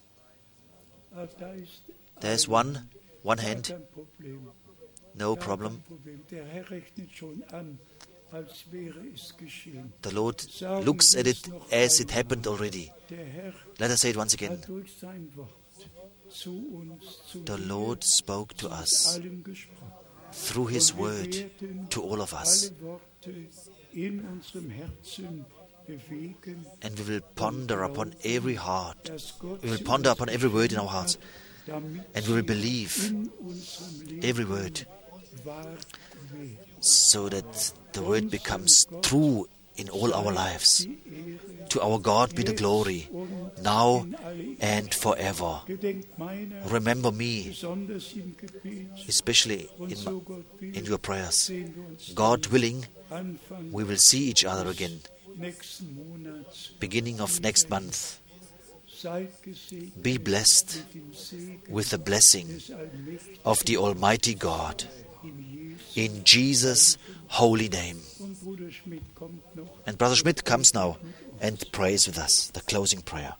Speaker 2: Ah, da ist
Speaker 1: There's one, one hand,
Speaker 2: kein Problem.
Speaker 1: no
Speaker 2: Gar
Speaker 1: problem.
Speaker 2: kein Problem. Der Herr rechnet schon an, als wäre es geschehen.
Speaker 1: The Lord looks at it as it happened already.
Speaker 2: Der Herr
Speaker 1: Let us say it once again.
Speaker 2: hat durch sein Wort zu uns, zu
Speaker 1: The Lord spoke to us
Speaker 2: allen gesprochen.
Speaker 1: through His word to all of us,
Speaker 2: Alle Worte in unserem Herzen bewegen,
Speaker 1: and we will ponder upon every heart.
Speaker 2: dass Gott
Speaker 1: We will
Speaker 2: sie
Speaker 1: ponder
Speaker 2: uns
Speaker 1: upon every word in our hearts,
Speaker 2: damit
Speaker 1: and we will believe
Speaker 2: in unserem Leben
Speaker 1: every word,
Speaker 2: wahr wird.
Speaker 1: so that the word becomes true in all our lives. To our God be the glory, now and forever.
Speaker 2: Gedenkt meiner,
Speaker 1: Remember me,
Speaker 2: besonders im Gebet,
Speaker 1: especially
Speaker 2: und
Speaker 1: in,
Speaker 2: so
Speaker 1: my,
Speaker 2: Gott will,
Speaker 1: in your prayers.
Speaker 2: sehen wir uns
Speaker 1: God willing,
Speaker 2: Anfang
Speaker 1: we will see each other again,
Speaker 2: nächsten Monats.
Speaker 1: beginning of next month.
Speaker 2: Seid gesegnet
Speaker 1: Be blessed
Speaker 2: mit dem Segen
Speaker 1: with the blessing
Speaker 2: des Allmächtigen
Speaker 1: of the Almighty God.
Speaker 2: in Jesu.
Speaker 1: In Jesus' holy name.
Speaker 2: Und Bruder Schmidt kommt noch.
Speaker 1: And Brother Schmidt comes now and prays with us, the closing prayer.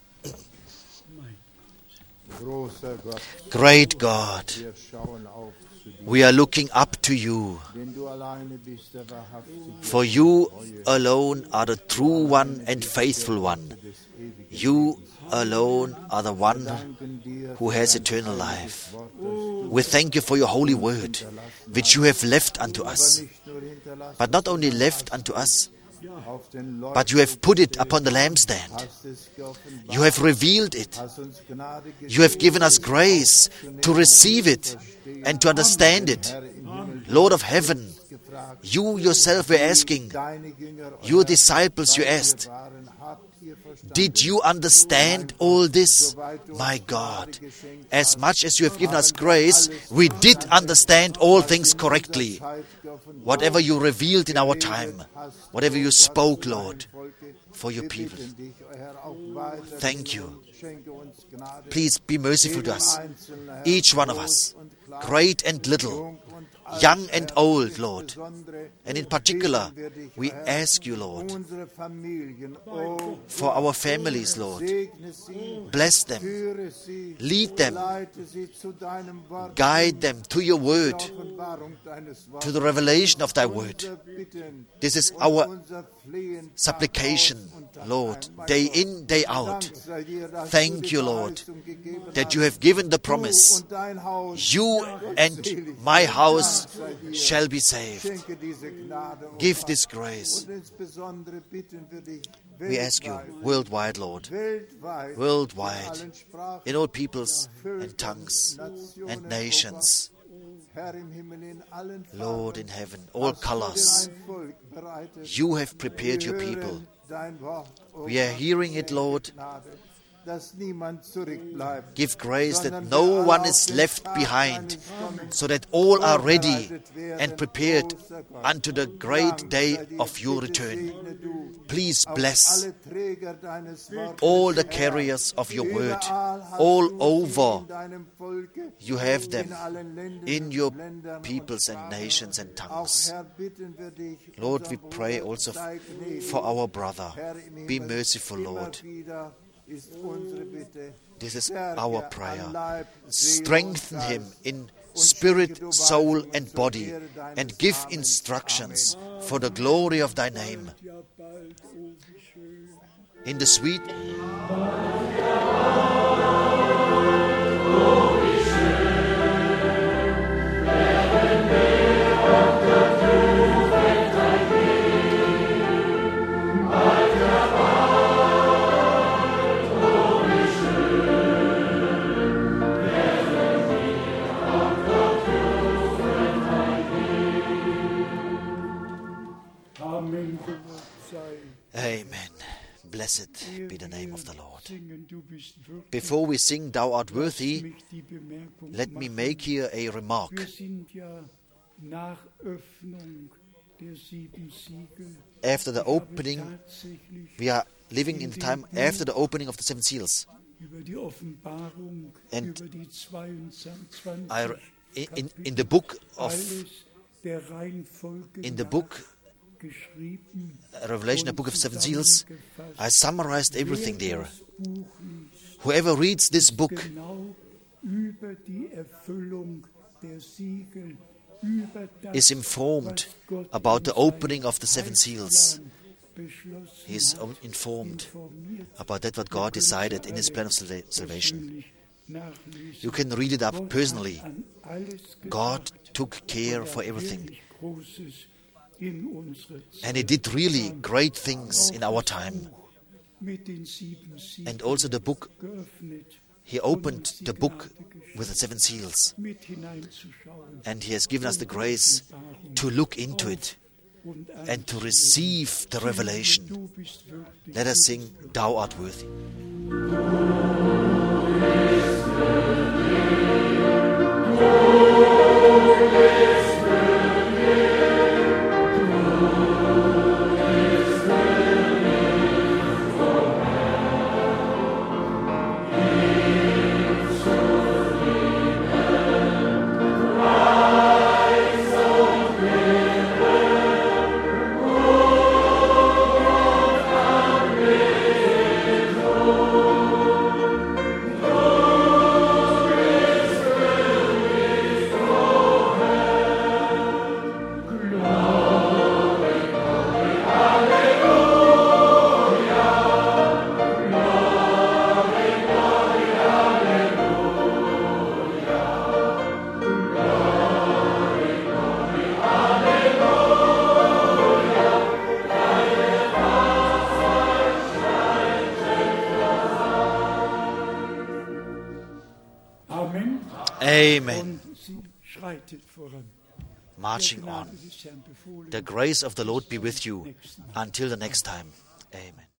Speaker 3: Großer Gott,
Speaker 1: Great God,
Speaker 3: wir schauen auf zu dir,
Speaker 1: we are looking up to you,
Speaker 3: denn du alleine bist der wahrhaftige
Speaker 1: for you alone are the true one and faithful one.
Speaker 3: des ewigen.
Speaker 1: You alone are the one
Speaker 3: Danken dir
Speaker 1: who has eternal life. We thank you for your holy word, which you have left unto us.
Speaker 3: nicht nur hinterlassen
Speaker 1: But not only left unto us,
Speaker 3: auf den Leuten,
Speaker 1: but you have put it upon the lampstand.
Speaker 3: hast es geoffenbart,
Speaker 1: You have revealed it.
Speaker 3: hast uns Gnade
Speaker 1: You have given us grace to receive it and to understand it.
Speaker 3: Herr im Himmel
Speaker 1: Lord of heaven,
Speaker 3: gefragt,
Speaker 1: you yourself were asking,
Speaker 3: deine Jünger,
Speaker 1: your disciples, you asked,
Speaker 3: waren, habt ihr verstanden,
Speaker 1: did you understand all this? My God, as much as you have given us grace, we did understand all things correctly. Whatever you revealed in our time, whatever you spoke, Lord, for your people. Thank you. Please be merciful to us, each one of us, great and little, young and old, Lord. And in particular, we ask you, Lord,
Speaker 3: unsere Familien, oh,
Speaker 1: for our families, Lord.
Speaker 3: segne sie,
Speaker 1: Bless them,
Speaker 3: führe sie,
Speaker 1: lead them,
Speaker 3: leite sie zu deinem Wort,
Speaker 1: guide them to your word,
Speaker 3: Offenbarung deines Wortes,
Speaker 1: to the revelation of thy word.
Speaker 3: unser Bitten,
Speaker 1: This is our
Speaker 3: unser Flehen,
Speaker 1: supplication, Lord, day in, day out.
Speaker 3: Dank sei dir, dass
Speaker 1: Thank
Speaker 3: du die
Speaker 1: you, Lord,
Speaker 3: Verheißung gegeben
Speaker 1: that
Speaker 3: hast.
Speaker 1: you have given the
Speaker 3: Du
Speaker 1: promise.
Speaker 3: und dein Haus,
Speaker 1: You and my house shall be saved.
Speaker 3: schenke diese Gnade, oh
Speaker 1: Give
Speaker 3: Gott.
Speaker 1: this grace.
Speaker 3: Und insbesondere bitten wir dich,
Speaker 1: We ask you,
Speaker 3: weltweit,
Speaker 1: worldwide, Lord,
Speaker 3: weltweit,
Speaker 1: worldwide,
Speaker 3: in allen Sprachen,
Speaker 1: in all peoples and tongues and nations,
Speaker 3: Herr im Himmel, in allen
Speaker 1: Lord in
Speaker 3: Farben,
Speaker 1: heaven, all
Speaker 3: hast du dir
Speaker 1: colors.
Speaker 3: ein Volk bereitet.
Speaker 1: You have prepared your
Speaker 3: Wir
Speaker 1: people.
Speaker 3: hören dein Wort, oh
Speaker 1: We are
Speaker 3: Gott,
Speaker 1: hearing it, Lord.
Speaker 3: Gnade, dass niemand zurückbleibt,
Speaker 1: Give grace that
Speaker 3: sondern
Speaker 1: no
Speaker 3: wir alle
Speaker 1: one
Speaker 3: auf
Speaker 1: is
Speaker 3: den
Speaker 1: left
Speaker 3: Tag
Speaker 1: behind,
Speaker 3: deines Kommens
Speaker 1: so that all are ready
Speaker 3: vorbereitet werden,
Speaker 1: and prepared
Speaker 3: großer Gott.
Speaker 1: unto the great
Speaker 3: Dank
Speaker 1: day
Speaker 3: sei dir,
Speaker 1: of your
Speaker 3: bitte
Speaker 1: return.
Speaker 3: segne du
Speaker 1: Please
Speaker 3: auch
Speaker 1: bless
Speaker 3: alle Träger deines Wortes,
Speaker 1: all the
Speaker 3: Herr.
Speaker 1: carriers of your word.
Speaker 3: Überall hast
Speaker 1: All
Speaker 3: du sie
Speaker 1: over
Speaker 3: in deinem Volke,
Speaker 1: you have
Speaker 3: in
Speaker 1: them
Speaker 3: allen Ländern
Speaker 1: in
Speaker 3: und
Speaker 1: your
Speaker 3: Ländern und
Speaker 1: peoples and
Speaker 3: Sprachen.
Speaker 1: nations and
Speaker 3: Auch,
Speaker 1: tongues.
Speaker 3: Herr, bitten wir dich,
Speaker 1: Lord, we
Speaker 3: unserem
Speaker 1: pray
Speaker 3: Bruder,
Speaker 1: also
Speaker 3: sei gnädig.
Speaker 1: for our brother.
Speaker 3: Herr im
Speaker 1: Be
Speaker 3: Himmel,
Speaker 1: merciful,
Speaker 3: immer
Speaker 1: Lord.
Speaker 3: wieder ist unsere Bitte.
Speaker 1: This is
Speaker 3: Stärke
Speaker 1: our
Speaker 3: an
Speaker 1: prayer.
Speaker 3: Leib, Seele
Speaker 1: Strengthen
Speaker 3: und
Speaker 1: him
Speaker 3: Geist.
Speaker 1: in spirit, soul, and body, and give instructions for the glory of thy name.
Speaker 2: Ja, bald, oh, wie schön.
Speaker 1: In the sweet
Speaker 2: Ja,
Speaker 1: Amen. Blessed be the name of the Lord. Before we sing Thou Art Worthy, let me make here a remark. After the opening, we are living in the time after the opening of the seven seals. And I, in, in the book of in the book Revelation, the book of seven seals, I summarized everything there. Whoever reads this book is informed about the opening of the seven seals. He is informed about that what God decided in His plan of salvation. You can read it up personally. God took care for everything. And He did really great things in our time. And also the book, He opened the book with the seven seals. And He has given us the grace to look into it and to receive the revelation. Let us sing, Thou Art Worthy. Amen. Marching on. The grace of the Lord be with you until the next time. Amen.